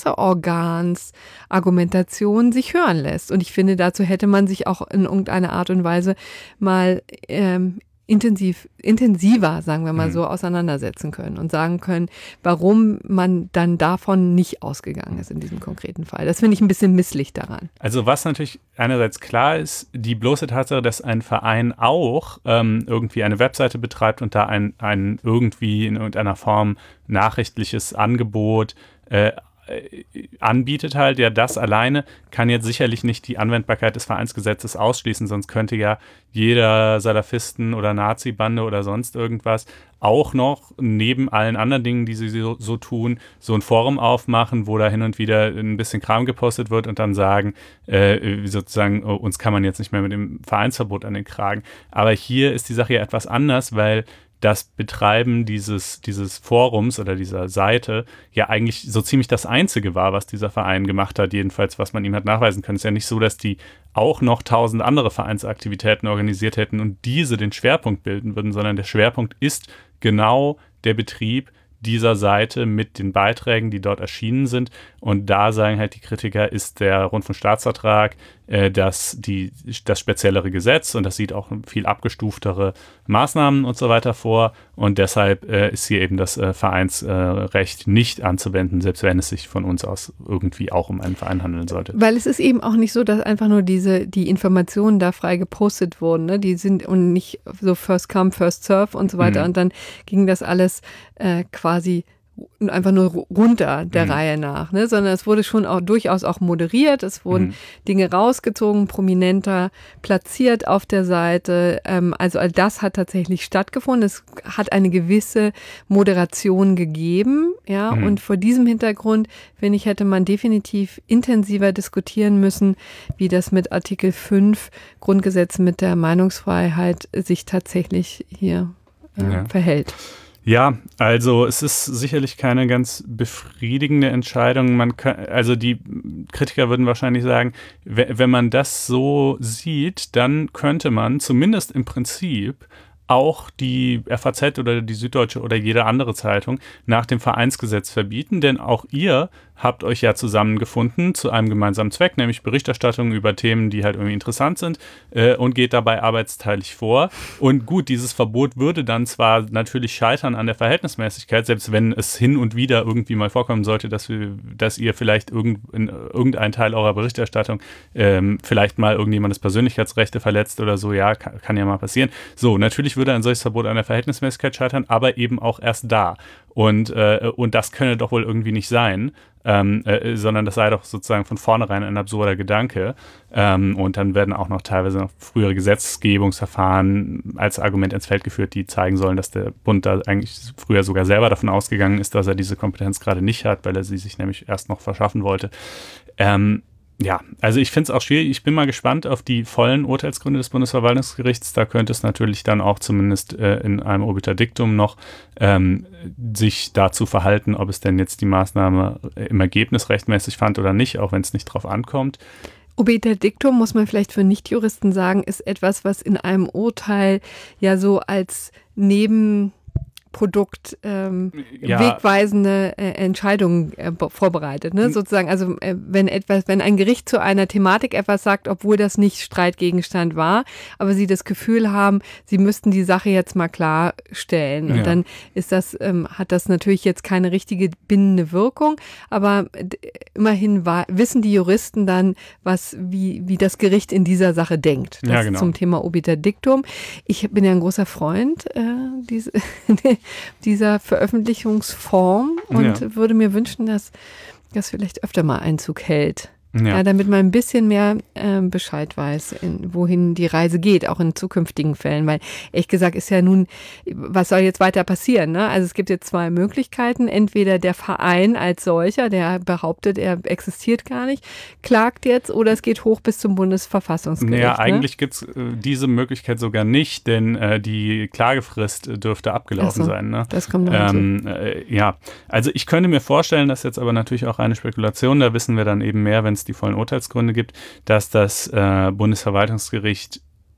Presseorgans-Argumentation sich hören lässt. Und ich finde, dazu hätte man sich auch in irgendeiner Art und Weise mal ähm, intensiv, intensiver, sagen wir mal so, auseinandersetzen können und sagen können, warum man dann davon nicht ausgegangen ist in diesem konkreten Fall. Das finde ich ein bisschen misslich daran. Also was natürlich einerseits klar ist, die bloße Tatsache, dass ein Verein auch ähm, irgendwie eine Webseite betreibt und da ein, ein irgendwie in irgendeiner Form nachrichtliches Angebot äh, anbietet halt, ja, das alleine kann jetzt sicherlich nicht die Anwendbarkeit des Vereinsgesetzes ausschließen, sonst könnte ja jeder Salafisten- oder Nazi-Bande oder sonst irgendwas auch noch neben allen anderen Dingen, die sie so, so tun, so ein Forum aufmachen, wo da hin und wieder ein bisschen Kram gepostet wird und dann sagen, äh, sozusagen, oh, uns kann man jetzt nicht mehr mit dem Vereinsverbot an den Kragen. Aber hier ist die Sache ja etwas anders, weil das Betreiben dieses, dieses Forums oder dieser Seite ja eigentlich so ziemlich das Einzige war, was dieser Verein gemacht hat, jedenfalls was man ihm hat nachweisen können. Es ist ja nicht so, dass die auch noch tausend andere Vereinsaktivitäten organisiert hätten und diese den Schwerpunkt bilden würden, sondern der Schwerpunkt ist genau der Betrieb dieser Seite mit den Beiträgen, die dort erschienen sind. Und da sagen halt die Kritiker, ist der Rundfunkstaatsvertrag äh, das, die, das speziellere Gesetz und das sieht auch viel abgestuftere Maßnahmen und so weiter vor. Und deshalb äh, ist hier eben das äh, Vereinsrecht äh, nicht anzuwenden, selbst wenn es sich von uns aus irgendwie auch um einen Verein handeln sollte. Weil es ist eben auch nicht so, dass einfach nur diese, die Informationen da frei gepostet wurden. Ne? Die sind und nicht so first come, first serve und so weiter. Mhm. Und dann ging das alles äh, quasi quasi einfach nur runter der mhm. Reihe nach, ne? Sondern es wurde schon auch durchaus auch moderiert, es wurden mhm. Dinge rausgezogen, prominenter platziert auf der Seite, ähm, also all das hat tatsächlich stattgefunden, es hat eine gewisse Moderation gegeben, ja, mhm. und vor diesem Hintergrund, finde ich, hätte man definitiv intensiver diskutieren müssen, wie das mit Artikel fünf Grundgesetz mit der Meinungsfreiheit sich tatsächlich hier äh, ja. verhält. Ja, also es ist sicherlich keine ganz befriedigende Entscheidung. Man kann, also die Kritiker würden wahrscheinlich sagen, wenn man das so sieht, dann könnte man zumindest im Prinzip auch die F A Z oder die Süddeutsche oder jede andere Zeitung nach dem Vereinsgesetz verbieten, denn auch ihr habt euch ja zusammengefunden zu einem gemeinsamen Zweck, nämlich Berichterstattung über Themen, die halt irgendwie interessant sind äh, und geht dabei arbeitsteilig vor. Und gut, dieses Verbot würde dann zwar natürlich scheitern an der Verhältnismäßigkeit, selbst wenn es hin und wieder irgendwie mal vorkommen sollte, dass, wir, dass ihr vielleicht irgend, in irgendein Teil eurer Berichterstattung ähm, vielleicht mal irgendjemandes Persönlichkeitsrechte verletzt oder so, ja, kann, kann ja mal passieren. So, natürlich würde ein solches Verbot an der Verhältnismäßigkeit scheitern, aber eben auch erst da. Und, äh, und das könne doch wohl irgendwie nicht sein, ähm, äh, sondern das sei doch sozusagen von vornherein ein absurder Gedanke. Ähm, und dann werden auch noch teilweise noch frühere Gesetzgebungsverfahren als Argument ins Feld geführt, die zeigen sollen, dass der Bund da eigentlich früher sogar selber davon ausgegangen ist, dass er diese Kompetenz gerade nicht hat, weil er sie sich nämlich erst noch verschaffen wollte. Ähm, Ja, also ich finde es auch schwierig. Ich bin mal gespannt auf die vollen Urteilsgründe des Bundesverwaltungsgerichts. Da könnte es natürlich dann auch zumindest äh, in einem Obiter Dictum noch ähm, sich dazu verhalten, ob es denn jetzt die Maßnahme im Ergebnis rechtmäßig fand oder nicht, auch wenn es nicht drauf ankommt. Obiter Dictum, muss man vielleicht für Nichtjuristen sagen, ist etwas, was in einem Urteil ja so als Neben Produkt ähm, ja. wegweisende äh, Entscheidungen äh, vorbereitet, ne? Sozusagen, also äh, wenn etwas, wenn ein Gericht zu einer Thematik etwas sagt, obwohl das nicht Streitgegenstand war, aber sie das Gefühl haben, sie müssten die Sache jetzt mal klarstellen. Und ja. dann ist das, ähm, hat das natürlich jetzt keine richtige bindende Wirkung, aber äh, immerhin war, wissen die Juristen dann, was, wie, wie das Gericht in dieser Sache denkt. Das ja, genau. zum Thema Obiter Dictum. Ich bin ja ein großer Freund äh, diese dieser Veröffentlichungsform und ja. würde mir wünschen, dass das vielleicht öfter mal Einzug hält. Ja. Ja, damit man ein bisschen mehr äh, Bescheid weiß, in, wohin die Reise geht, auch in zukünftigen Fällen. Weil, ehrlich gesagt, ist ja nun, was soll jetzt weiter passieren? Ne? Also es gibt jetzt zwei Möglichkeiten. Entweder der Verein als solcher, der behauptet, er existiert gar nicht, klagt jetzt, oder es geht hoch bis zum Bundesverfassungsgericht. Ja, ne? eigentlich gibt es äh, diese Möglichkeit sogar nicht, denn äh, die Klagefrist dürfte abgelaufen so, sein. Ne? Das kommt noch ähm, äh, Ja, also ich könnte mir vorstellen, dass jetzt aber natürlich auch eine Spekulation, da wissen wir dann eben mehr, wenn es die vollen Urteilsgründe gibt, dass das äh, Bundesverwaltungsgericht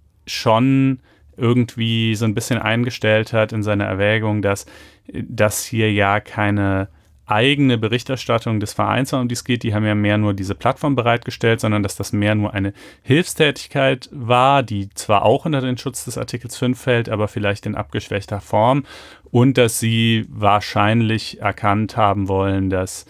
schon irgendwie so ein bisschen eingestellt hat in seiner Erwägung, dass das hier ja keine eigene Berichterstattung des Vereins war, um die es geht, die haben ja mehr nur diese Plattform bereitgestellt, sondern dass das mehr nur eine Hilfstätigkeit war, die zwar auch unter den Schutz des Artikels fünf fällt, aber vielleicht in abgeschwächter Form, und dass sie wahrscheinlich erkannt haben wollen, dass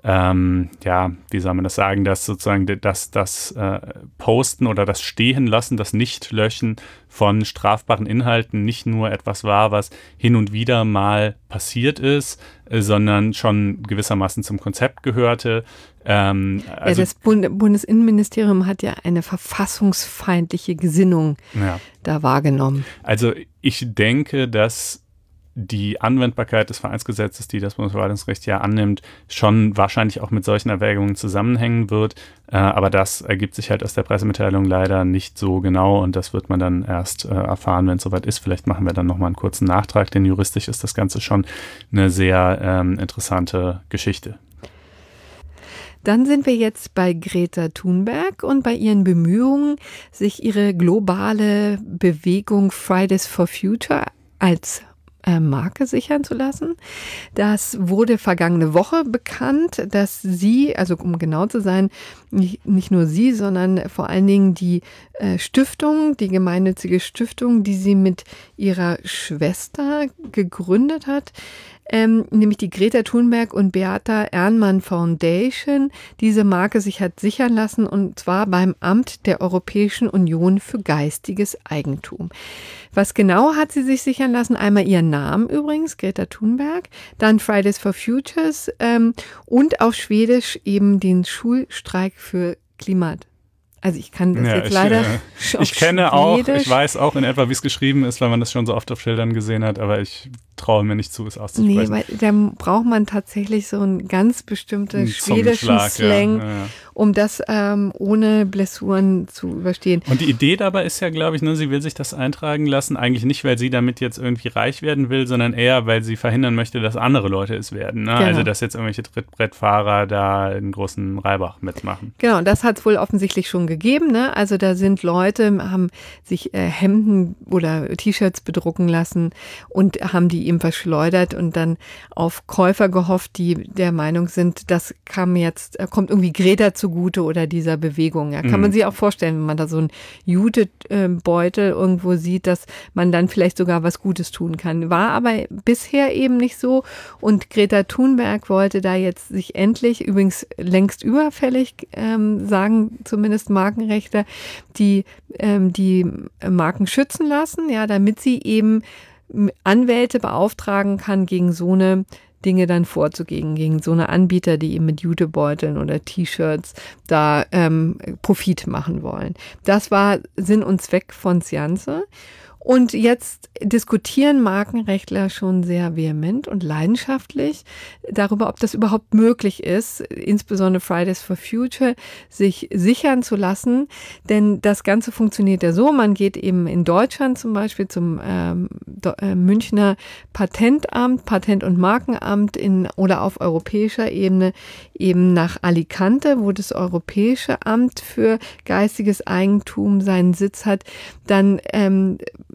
Ähm, ja, wie soll man das sagen, dass sozusagen das, das äh, Posten oder das Stehenlassen, das Nichtlöschen von strafbaren Inhalten nicht nur etwas war, was hin und wieder mal passiert ist, äh, sondern schon gewissermaßen zum Konzept gehörte. Ähm, also, ja, das Bund- Bundesinnenministerium hat ja eine verfassungsfeindliche Gesinnung ja. da wahrgenommen. Also ich denke, dass die Anwendbarkeit des Vereinsgesetzes, die das Bundesverwaltungsgericht ja annimmt, schon wahrscheinlich auch mit solchen Erwägungen zusammenhängen wird. Äh, aber das ergibt sich halt aus der Pressemitteilung leider nicht so genau, und das wird man dann erst äh, erfahren, wenn es soweit ist. Vielleicht machen wir dann nochmal einen kurzen Nachtrag, denn juristisch ist das Ganze schon eine sehr ähm, interessante Geschichte. Dann sind wir jetzt bei Greta Thunberg und bei ihren Bemühungen, sich ihre globale Bewegung Fridays for Future als Marke sichern zu lassen. Das wurde vergangene Woche bekannt, dass sie, also um genau zu sein, nicht, nicht nur sie, sondern vor allen Dingen die äh, Stiftung, die gemeinnützige Stiftung, die sie mit ihrer Schwester gegründet hat, ähm, nämlich die Greta Thunberg und Beata Ehrmann Foundation, diese Marke sich hat sichern lassen, und zwar beim Amt der Europäischen Union für geistiges Eigentum. Was genau hat sie sich sichern lassen? Einmal ihren Namen übrigens, Greta Thunberg, dann Fridays for Futures ähm, und auf Schwedisch eben den Schulstreik für Klimat. Also ich kann das ja, jetzt ich, leider äh, Ich kenne auch, ich weiß auch in etwa, wie es geschrieben ist, weil man das schon so oft auf Schildern gesehen hat, aber ich traue mir nicht zu, es auszusprechen. Nee, weil da braucht man tatsächlich so einen ganz bestimmten schwedischen Slang, ja, ja. um das ähm, ohne Blessuren zu überstehen. Und die Idee dabei ist ja, glaube ich, ne, sie will sich das eintragen lassen, eigentlich nicht, weil sie damit jetzt irgendwie reich werden will, sondern eher, weil sie verhindern möchte, dass andere Leute es werden. Ne? Genau. Also, dass jetzt irgendwelche Trittbrettfahrer da einen großen Reibach mitmachen. Genau, das hat es wohl offensichtlich schon gegeben. Ne? Also da sind Leute, haben sich äh, Hemden oder T-Shirts bedrucken lassen und haben die ihm verschleudert und dann auf Käufer gehofft, die der Meinung sind, das kam jetzt, kommt irgendwie Greta zugute oder dieser Bewegung. Ja, kann Mhm. man sich auch vorstellen, wenn man da so einen Jutebeutel irgendwo sieht, dass man dann vielleicht sogar was Gutes tun kann. War aber bisher eben nicht so, und Greta Thunberg wollte da jetzt sich endlich, übrigens längst überfällig, ähm, sagen zumindest Markenrechtler, die ähm, die Marken schützen lassen, ja, damit sie eben Anwälte beauftragen kann, gegen so eine Dinge dann vorzugehen, gegen so eine Anbieter, die eben mit Jutebeuteln oder T-Shirts da ähm, Profit machen wollen. Das war Sinn und Zweck von Science. Und jetzt diskutieren Markenrechtler schon sehr vehement und leidenschaftlich darüber, ob das überhaupt möglich ist, insbesondere Fridays for Future, sich sichern zu lassen. Denn das Ganze funktioniert ja so, man geht eben in Deutschland zum Beispiel zum ähm, äh, Münchner Patentamt, Patent- und Markenamt, Markenamt in oder auf europäischer Ebene eben nach Alicante, wo das Europäische Amt für geistiges Eigentum seinen Sitz hat, dann ähm,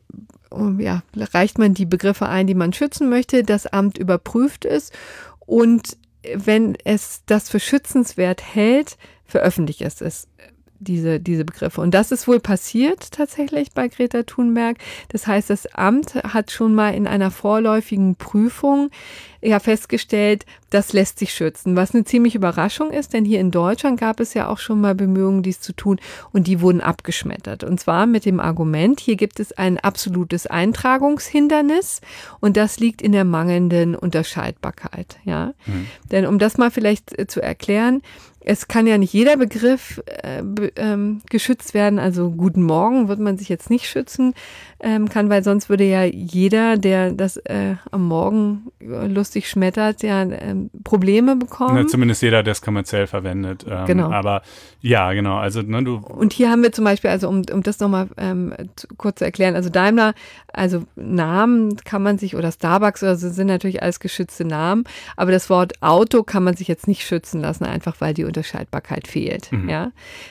ja, reicht man die Begriffe ein, die man schützen möchte. Das Amt überprüft es und wenn es das für schützenswert hält, veröffentlicht es es. Diese, diese Begriffe. Und das ist wohl passiert tatsächlich bei Greta Thunberg. Das heißt, das Amt hat schon mal in einer vorläufigen Prüfung ja festgestellt, das lässt sich schützen, was eine ziemliche Überraschung ist, denn hier in Deutschland gab es ja auch schon mal Bemühungen, dies zu tun und die wurden abgeschmettert. Und zwar mit dem Argument, hier gibt es ein absolutes Eintragungshindernis und das liegt in der mangelnden Unterscheidbarkeit. Ja? Mhm. Denn um das mal vielleicht äh, zu erklären, es kann ja nicht jeder Begriff äh, be, ähm, geschützt werden, also guten Morgen wird man sich jetzt nicht schützen ähm, kann, weil sonst würde ja jeder, der das äh, am Morgen lustig schmettert, ja ähm, Probleme bekommen. Na, zumindest jeder, der es kommerziell verwendet. Ähm, genau. Aber ja, genau. Also ne, du. Und hier haben wir zum Beispiel, also um, um das nochmal ähm, kurz zu erklären, also Daimler, also Namen kann man sich, oder Starbucks oder so sind natürlich alles geschützte Namen, aber das Wort Auto kann man sich jetzt nicht schützen lassen, einfach weil die Unterscheidbarkeit fehlt. Mhm. Ja?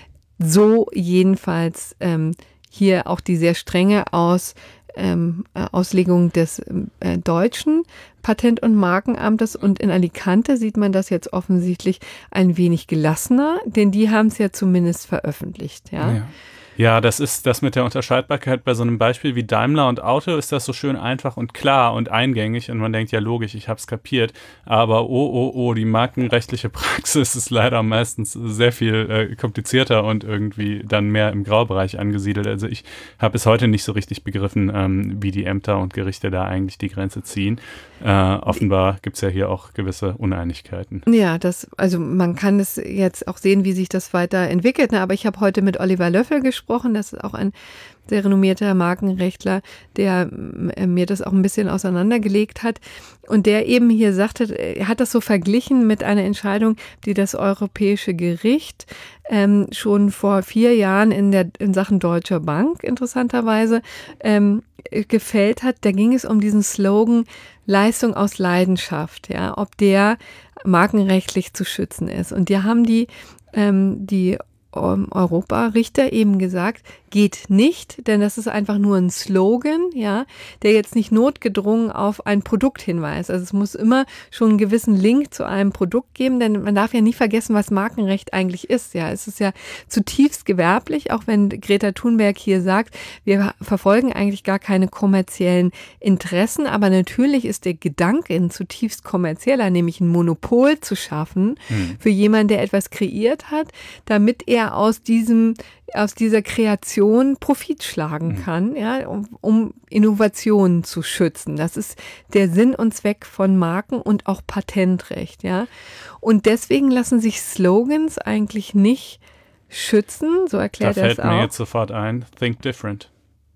So jedenfalls ähm, hier auch die sehr strenge Aus, ähm, Auslegung des äh, deutschen Patent- und Markenamtes, und in Alicante sieht man das jetzt offensichtlich ein wenig gelassener, denn die haben es ja zumindest veröffentlicht. Ja. ja. Ja, das ist das mit der Unterscheidbarkeit bei so einem Beispiel wie Daimler und Auto, ist das so schön einfach und klar und eingängig und man denkt, ja logisch, ich habe es kapiert, aber oh, oh, oh, die markenrechtliche Praxis ist leider meistens sehr viel äh, komplizierter und irgendwie dann mehr im Graubereich angesiedelt. Also ich habe bis heute nicht so richtig begriffen, ähm, wie die Ämter und Gerichte da eigentlich die Grenze ziehen. Äh, offenbar gibt es ja hier auch gewisse Uneinigkeiten. Ja, das, also man kann es jetzt auch sehen, wie sich das weiterentwickelt, ne? Aber ich habe heute mit Oliver Löffel gesprochen. Das ist auch ein sehr renommierter Markenrechtler, der mir das auch ein bisschen auseinandergelegt hat und der eben hier sagte, er hat das so verglichen mit einer Entscheidung, die das Europäische Gericht ähm, schon vor vier Jahren in der in Sachen Deutsche Bank interessanterweise ähm, gefällt hat. Da ging es um diesen Slogan Leistung aus Leidenschaft, ja, ob der markenrechtlich zu schützen ist. Und die haben die ähm, die Europa-Richter eben gesagt, geht nicht, denn das ist einfach nur ein Slogan, ja, der jetzt nicht notgedrungen auf ein Produkt hinweist. Also es muss immer schon einen gewissen Link zu einem Produkt geben, denn man darf ja nie vergessen, was Markenrecht eigentlich ist. Ja, es ist ja zutiefst gewerblich, auch wenn Greta Thunberg hier sagt, wir verfolgen eigentlich gar keine kommerziellen Interessen, aber natürlich ist der Gedanke ein zutiefst kommerzieller, nämlich ein Monopol zu schaffen mhm. für jemanden, der etwas kreiert hat, damit er aus diesem, aus dieser Kreation Profit schlagen kann, ja, um, um Innovationen zu schützen. Das ist der Sinn und Zweck von Marken und auch Patentrecht, ja. Und deswegen lassen sich Slogans eigentlich nicht schützen, so erklärt er es auch. Da fällt mir jetzt sofort ein, think different.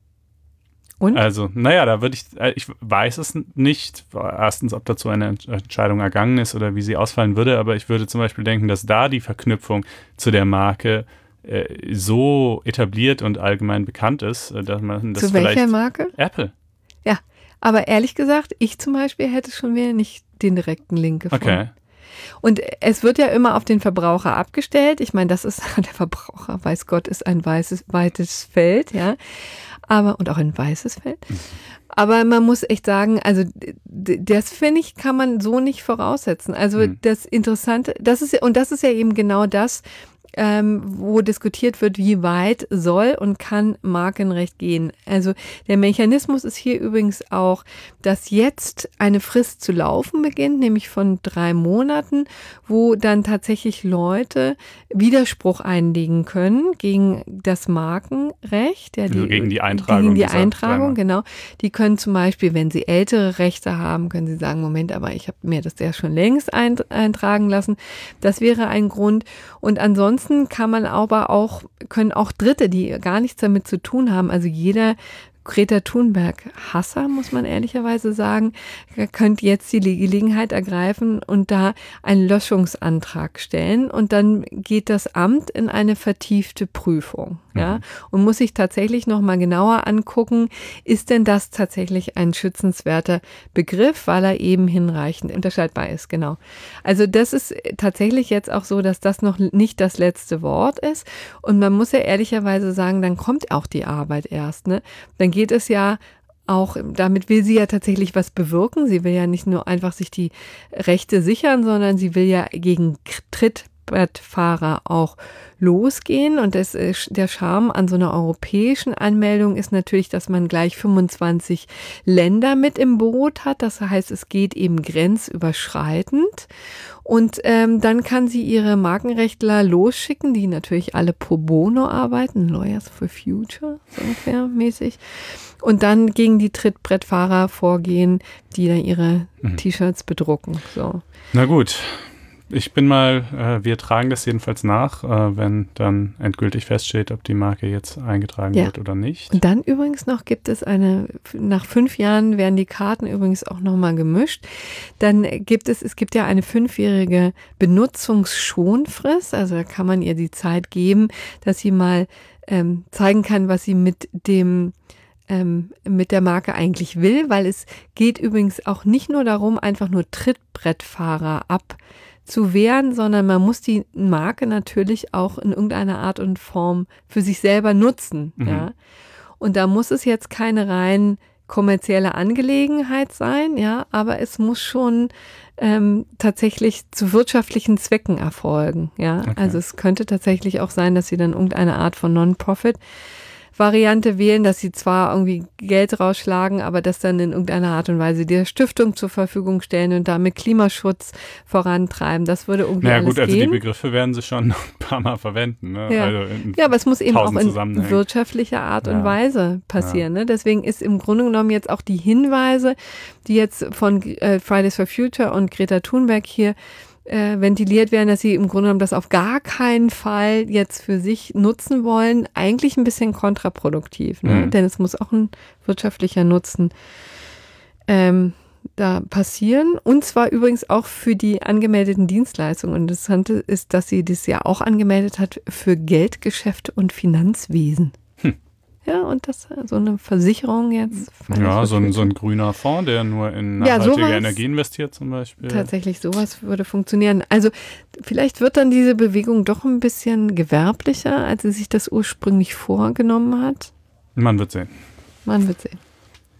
Und? Also, naja, da würde ich, ich weiß es nicht, erstens, ob dazu eine Entscheidung ergangen ist oder wie sie ausfallen würde, aber ich würde zum Beispiel denken, dass da die Verknüpfung zu der Marke äh, so etabliert und allgemein bekannt ist, dass man das zu vielleicht... Zu welcher Marke? Apple. Ja, aber ehrlich gesagt, ich zum Beispiel hätte schon wieder nicht den direkten Link gefunden. Okay. Und es wird ja immer auf den Verbraucher abgestellt. Ich meine, das ist, der Verbraucher, weiß Gott, ist ein weißes, weites Feld, ja. Aber, und auch ein weißes Feld. Aber man muss echt sagen, also das finde ich, kann man so nicht voraussetzen. Also hm. das Interessante, das ist ja, und das ist ja eben genau das, ähm, wo diskutiert wird, wie weit soll und kann Markenrecht gehen. Also der Mechanismus ist hier übrigens auch, dass jetzt eine Frist zu laufen beginnt, nämlich von drei Monaten, wo dann tatsächlich Leute Widerspruch einlegen können gegen das Markenrecht. Ja, die, also gegen die Eintragung. Gegen die Eintragung, genau. Die können zum Beispiel, wenn sie ältere Rechte haben, können sie sagen, Moment, aber ich habe mir das ja schon längst eintragen lassen. Das wäre ein Grund. Und ansonsten kann man aber auch, können auch Dritte, die gar nichts damit zu tun haben, also jeder Greta Thunberg-Hasser, muss man ehrlicherweise sagen, könnt jetzt die Gelegenheit ergreifen und da einen Löschungsantrag stellen und dann geht das Amt in eine vertiefte Prüfung, mhm. ja, und muss sich tatsächlich nochmal genauer angucken, ist denn das tatsächlich ein schützenswerter Begriff, weil er eben hinreichend unterscheidbar ist, genau. Also das ist tatsächlich jetzt auch so, dass das noch nicht das letzte Wort ist und man muss ja ehrlicherweise sagen, dann kommt auch die Arbeit erst, ne? Dann geht es ja auch, damit will sie ja tatsächlich was bewirken. Sie will ja nicht nur einfach sich die Rechte sichern, sondern sie will ja gegen Trittbrettfahrer auch losgehen. Und das, der Charme an so einer europäischen Anmeldung ist natürlich, dass man gleich fünfundzwanzig Länder mit im Boot hat. Das heißt, es geht eben grenzüberschreitend. Und ähm, dann kann sie ihre Markenrechtler losschicken, die natürlich alle pro bono arbeiten, Lawyers for Future, so ungefähr mäßig. Und dann gegen die Trittbrettfahrer vorgehen, die dann ihre mhm. T-Shirts bedrucken. So. Na gut. Ich bin mal, äh, wir tragen das jedenfalls nach, äh, wenn dann endgültig feststeht, ob die Marke jetzt eingetragen ja. wird oder nicht. Und dann übrigens noch gibt es eine, nach fünf Jahren werden die Karten übrigens auch nochmal gemischt. Dann gibt es, es gibt ja eine fünfjährige Benutzungsschonfrist, also da kann man ihr die Zeit geben, dass sie mal ähm, zeigen kann, was sie mit dem ähm, mit der Marke eigentlich will, weil es geht übrigens auch nicht nur darum, einfach nur Trittbrettfahrer ab zu wehren, sondern man muss die Marke natürlich auch in irgendeiner Art und Form für sich selber nutzen. Mhm. Ja. Und da muss es jetzt keine rein kommerzielle Angelegenheit sein, ja, aber es muss schon ähm, tatsächlich zu wirtschaftlichen Zwecken erfolgen. Ja. Okay. Also es könnte tatsächlich auch sein, dass sie dann irgendeine Art von Non-Profit Variante wählen, dass sie zwar irgendwie Geld rausschlagen, aber das dann in irgendeiner Art und Weise der Stiftung zur Verfügung stellen und damit Klimaschutz vorantreiben. Das würde irgendwie naja, alles gut, also gehen. Die Begriffe werden sie schon noch ein paar Mal verwenden. Ne? Ja. Also ja, aber es muss eben auch in wirtschaftlicher Art ja. und Weise passieren. Ja. Ne? Deswegen ist im Grunde genommen jetzt auch die Hinweise, die jetzt von äh, Fridays for Future und Greta Thunberg hier Äh, ventiliert werden, dass sie im Grunde genommen das auf gar keinen Fall jetzt für sich nutzen wollen, eigentlich ein bisschen kontraproduktiv. Ne? Mhm. Denn es muss auch ein wirtschaftlicher Nutzen ähm, da passieren. Und zwar übrigens auch für die angemeldeten Dienstleistungen. Und das Interessante ist, dass sie das ja auch angemeldet hat für Geldgeschäfte und Finanzwesen. Hm. Ja, und das so eine Versicherung jetzt. Ja, so ein, so ein grüner Fonds, der nur in nachhaltige ja, Energie investiert zum Beispiel. Tatsächlich, sowas würde funktionieren. Also vielleicht wird dann diese Bewegung doch ein bisschen gewerblicher, als sie sich das ursprünglich vorgenommen hat. Man wird sehen. Man wird sehen.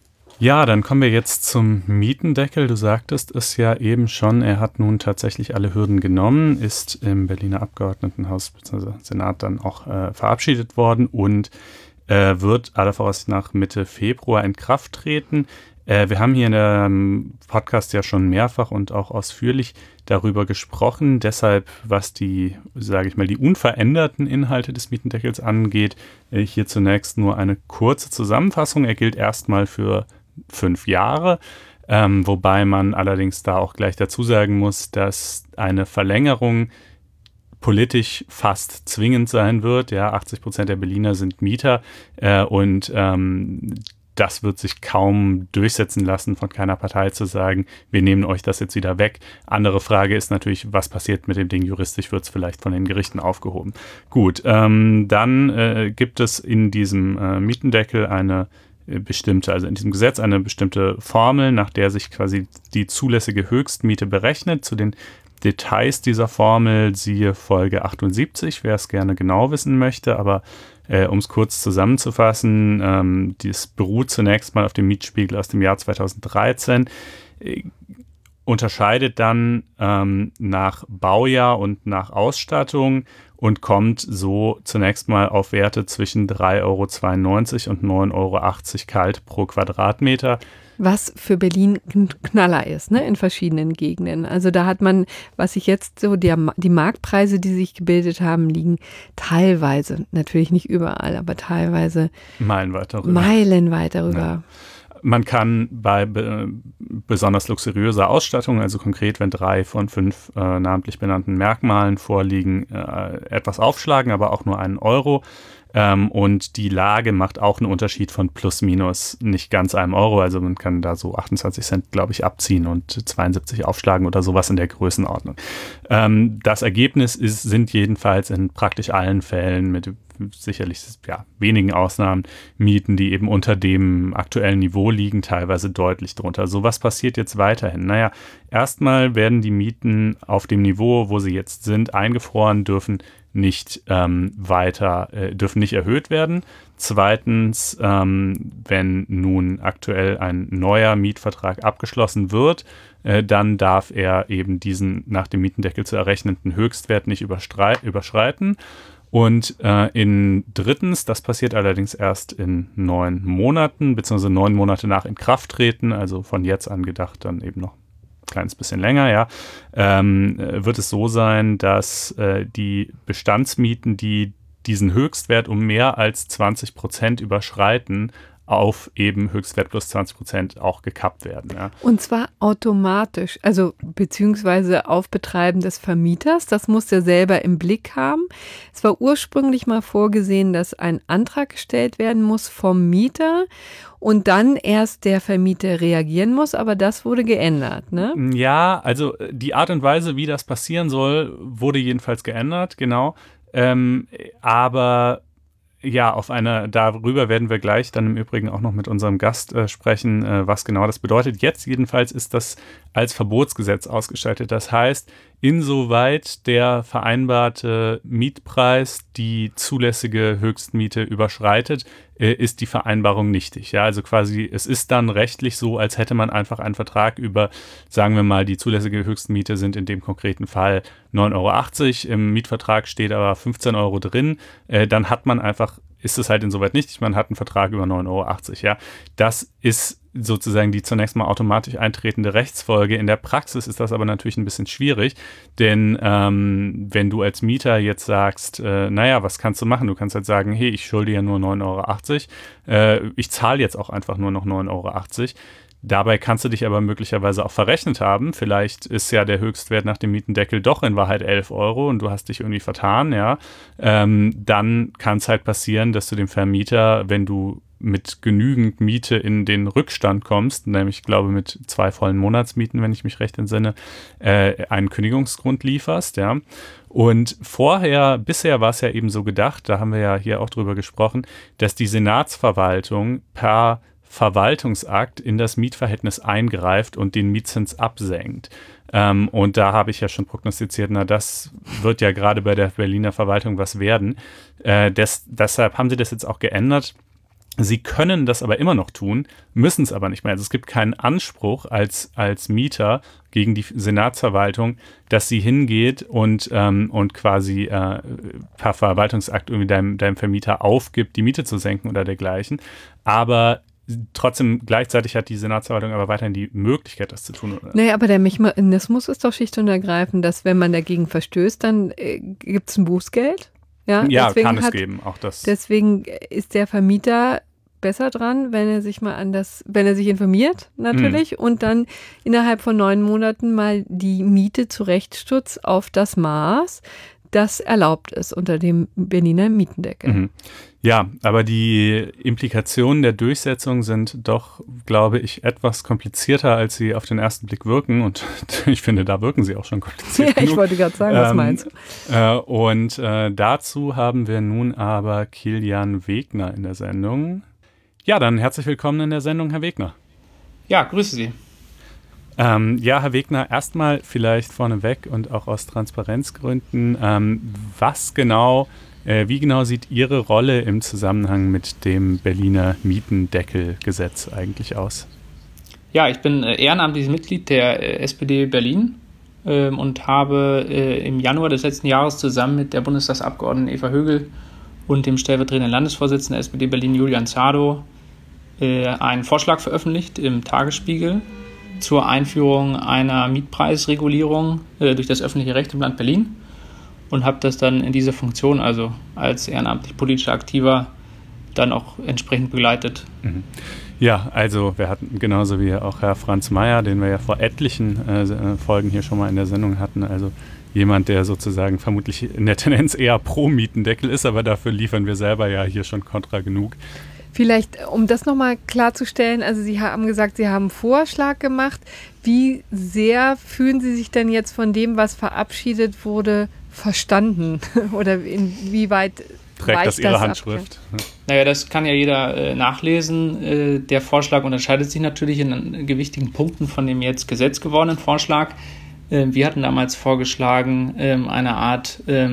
Ja, dann kommen wir jetzt zum Mietendeckel. Du sagtest es ja eben schon, er hat nun tatsächlich alle Hürden genommen, ist im Berliner Abgeordnetenhaus bzw. Senat dann auch äh, verabschiedet worden und Äh, wird aller Voraussicht nach Mitte Februar in Kraft treten. Äh, wir haben hier in dem Podcast ja schon mehrfach und auch ausführlich darüber gesprochen. Deshalb, was die, sage ich mal, die unveränderten Inhalte des Mietendeckels angeht, äh, hier zunächst nur eine kurze Zusammenfassung. Er gilt erstmal für fünf Jahre, ähm, wobei man allerdings da auch gleich dazu sagen muss, dass eine Verlängerung politisch fast zwingend sein wird. Ja, achtzig Prozent der Berliner sind Mieter äh, und ähm, das wird sich kaum durchsetzen lassen, von keiner Partei zu sagen, wir nehmen euch das jetzt wieder weg. Andere Frage ist natürlich, was passiert mit dem Ding juristisch, wird es vielleicht von den Gerichten aufgehoben. Gut, ähm, dann äh, gibt es in diesem äh, Mietendeckel eine bestimmte, also in diesem Gesetz eine bestimmte Formel, nach der sich quasi die zulässige Höchstmiete berechnet. Zu den Details dieser Formel siehe Folge achtundsiebzig, wer es gerne genau wissen möchte, aber äh, um es kurz zusammenzufassen, ähm, dies beruht zunächst mal auf dem Mietspiegel aus dem Jahr zweitausenddreizehn, äh, unterscheidet dann ähm, nach Baujahr und nach Ausstattung und kommt so zunächst mal auf Werte zwischen drei Euro zweiundneunzig und neun Euro achtzig kalt pro Quadratmeter. Was für Berlin ein Knaller ist, ne, in verschiedenen Gegenden. Also da hat man, was ich jetzt so, der, die Marktpreise, die sich gebildet haben, liegen teilweise, natürlich nicht überall, aber teilweise meilenweit darüber. Meilenweit darüber. Ja. Man kann bei be- besonders luxuriöser Ausstattung, also konkret, wenn drei von fünf äh, namentlich benannten Merkmalen vorliegen, äh, etwas aufschlagen, aber auch nur einen Euro. Ähm, und die Lage macht auch einen Unterschied von plus minus nicht ganz einem Euro. Also man kann da so achtundzwanzig Cent, glaube ich, abziehen und zweiundsiebzig aufschlagen oder sowas in der Größenordnung. Ähm, das Ergebnis ist, sind jedenfalls in praktisch allen Fällen mit sicherlich ja, wenigen Ausnahmen Mieten, die eben unter dem aktuellen Niveau liegen, teilweise deutlich drunter. So, was passiert jetzt weiterhin? Naja, erstmal werden die Mieten auf dem Niveau, wo sie jetzt sind, eingefroren, dürfen nicht ähm, weiter, äh, dürfen nicht erhöht werden. Zweitens, ähm, wenn nun aktuell ein neuer Mietvertrag abgeschlossen wird, äh, dann darf er eben diesen nach dem Mietendeckel zu errechnenden Höchstwert nicht überschreiten. Und äh, in drittens, das passiert allerdings erst in neun Monaten, beziehungsweise neun Monate nach Inkrafttreten, also von jetzt an gedacht dann eben noch ein kleines bisschen länger, ja, ähm, wird es so sein, dass äh, die Bestandsmieten, die diesen Höchstwert um mehr als zwanzig Prozent überschreiten, auf eben Höchstwert plus zwanzig Prozent auch gekappt werden. Ja. Und zwar automatisch, also beziehungsweise auf Betreiben des Vermieters. Das muss der selber im Blick haben. Es war ursprünglich mal vorgesehen, dass ein Antrag gestellt werden muss vom Mieter und dann erst der Vermieter reagieren muss, aber das wurde geändert, ne? Ja, also die Art und Weise, wie das passieren soll, wurde jedenfalls geändert, genau. Ähm, aber ja, auf einer, darüber werden wir gleich dann im Übrigen auch noch mit unserem Gast äh, sprechen, äh, was genau das bedeutet. Jetzt jedenfalls ist das als Verbotsgesetz ausgestaltet. Das heißt, insoweit der vereinbarte Mietpreis die zulässige Höchstmiete überschreitet, äh, ist die Vereinbarung nichtig. Ja, also quasi, es ist dann rechtlich so, als hätte man einfach einen Vertrag über, sagen wir mal, die zulässige Höchstmiete sind in dem konkreten Fall neun Euro achtzig. Im Mietvertrag steht aber fünfzehn Euro drin. Äh, dann hat man einfach, ist es halt insoweit nichtig, man hat einen Vertrag über neun Euro achtzig. Ja, das ist sozusagen die zunächst mal automatisch eintretende Rechtsfolge. In der Praxis ist das aber natürlich ein bisschen schwierig, denn ähm, wenn du als Mieter jetzt sagst, äh, naja, was kannst du machen? Du kannst halt sagen, hey, ich schulde ja nur neun Euro achtzig, äh, ich zahle jetzt auch einfach nur noch neun Euro achtzig. Dabei kannst du dich aber möglicherweise auch verrechnet haben. Vielleicht ist ja der Höchstwert nach dem Mietendeckel doch in Wahrheit elf Euro und du hast dich irgendwie vertan, ja. Ähm, dann kann es halt passieren, dass du dem Vermieter, wenn du mit genügend Miete in den Rückstand kommst, nämlich, ich glaube, mit zwei vollen Monatsmieten, wenn ich mich recht entsinne, äh, einen Kündigungsgrund lieferst, ja. Und vorher, bisher war es ja eben so gedacht, da haben wir ja hier auch drüber gesprochen, dass die Senatsverwaltung per Verwaltungsakt in das Mietverhältnis eingreift und den Mietzins absenkt. Ähm, und da habe ich ja schon prognostiziert, na, das wird ja gerade bei der Berliner Verwaltung was werden. Äh, des, deshalb haben sie das jetzt auch geändert. Sie können das aber immer noch tun, müssen es aber nicht mehr. Also es gibt keinen Anspruch als, als Mieter gegen die Senatsverwaltung, dass sie hingeht und, ähm, und quasi äh, per Verwaltungsakt irgendwie deinem, deinem Vermieter aufgibt, die Miete zu senken oder dergleichen. Aber trotzdem gleichzeitig hat die Senatsverwaltung aber weiterhin die Möglichkeit, das zu tun. Oder? Nee, aber der Mechanismus ist doch schlicht und ergreifend, dass wenn man dagegen verstößt, dann äh, gibt es ein Bußgeld. Ja, ja deswegen kann es hat, geben, auch das. Deswegen ist der Vermieter besser dran, wenn er sich mal an das, wenn er sich informiert natürlich mhm. und dann innerhalb von neun Monaten mal die Miete zurechtstutzt auf das Maß, das erlaubt ist unter dem Berliner Mietendeckel. Mhm. Ja, aber die Implikationen der Durchsetzung sind doch, glaube ich, etwas komplizierter, als sie auf den ersten Blick wirken. Und ich finde, da wirken sie auch schon kompliziert. Ja, genug. Ich wollte gerade sagen, was ähm, meinst du? Äh, und äh, dazu haben wir nun aber Kilian Wegner in der Sendung. Ja, dann herzlich willkommen in der Sendung, Herr Wegner. Ja, grüße Sie. Ähm, ja, Herr Wegner, erstmal vielleicht vorneweg und auch aus Transparenzgründen, ähm, was genau, äh, wie genau sieht Ihre Rolle im Zusammenhang mit dem Berliner Mietendeckelgesetz eigentlich aus? Ja, ich bin äh, ehrenamtliches Mitglied der äh, S P D Berlin äh, und habe äh, im Januar des letzten Jahres zusammen mit der Bundestagsabgeordneten Eva Högel und dem stellvertretenden Landesvorsitzenden der S P D Berlin, Julian Zado, äh, einen Vorschlag veröffentlicht im Tagesspiegel zur Einführung einer Mietpreisregulierung äh, durch das öffentliche Recht im Land Berlin und habe das dann in dieser Funktion, also als ehrenamtlich politischer Aktiver, dann auch entsprechend begleitet. Mhm. Ja, also wir hatten genauso wie auch Herr Franz Mayer, den wir ja vor etlichen äh, Folgen hier schon mal in der Sendung hatten, also jemand, der sozusagen vermutlich in der Tendenz eher pro Mietendeckel ist, aber dafür liefern wir selber ja hier schon kontra genug. Vielleicht, um das nochmal klarzustellen, also Sie haben gesagt, Sie haben einen Vorschlag gemacht. Wie sehr fühlen Sie sich denn jetzt von dem, was verabschiedet wurde, verstanden? Oder inwieweit trägt das Ihre das Handschrift? Ab? Naja, das kann ja jeder äh, nachlesen. Äh, der Vorschlag unterscheidet sich natürlich in gewichtigen Punkten von dem jetzt Gesetz gewordenen Vorschlag. Äh, wir hatten damals vorgeschlagen, äh, eine Art äh,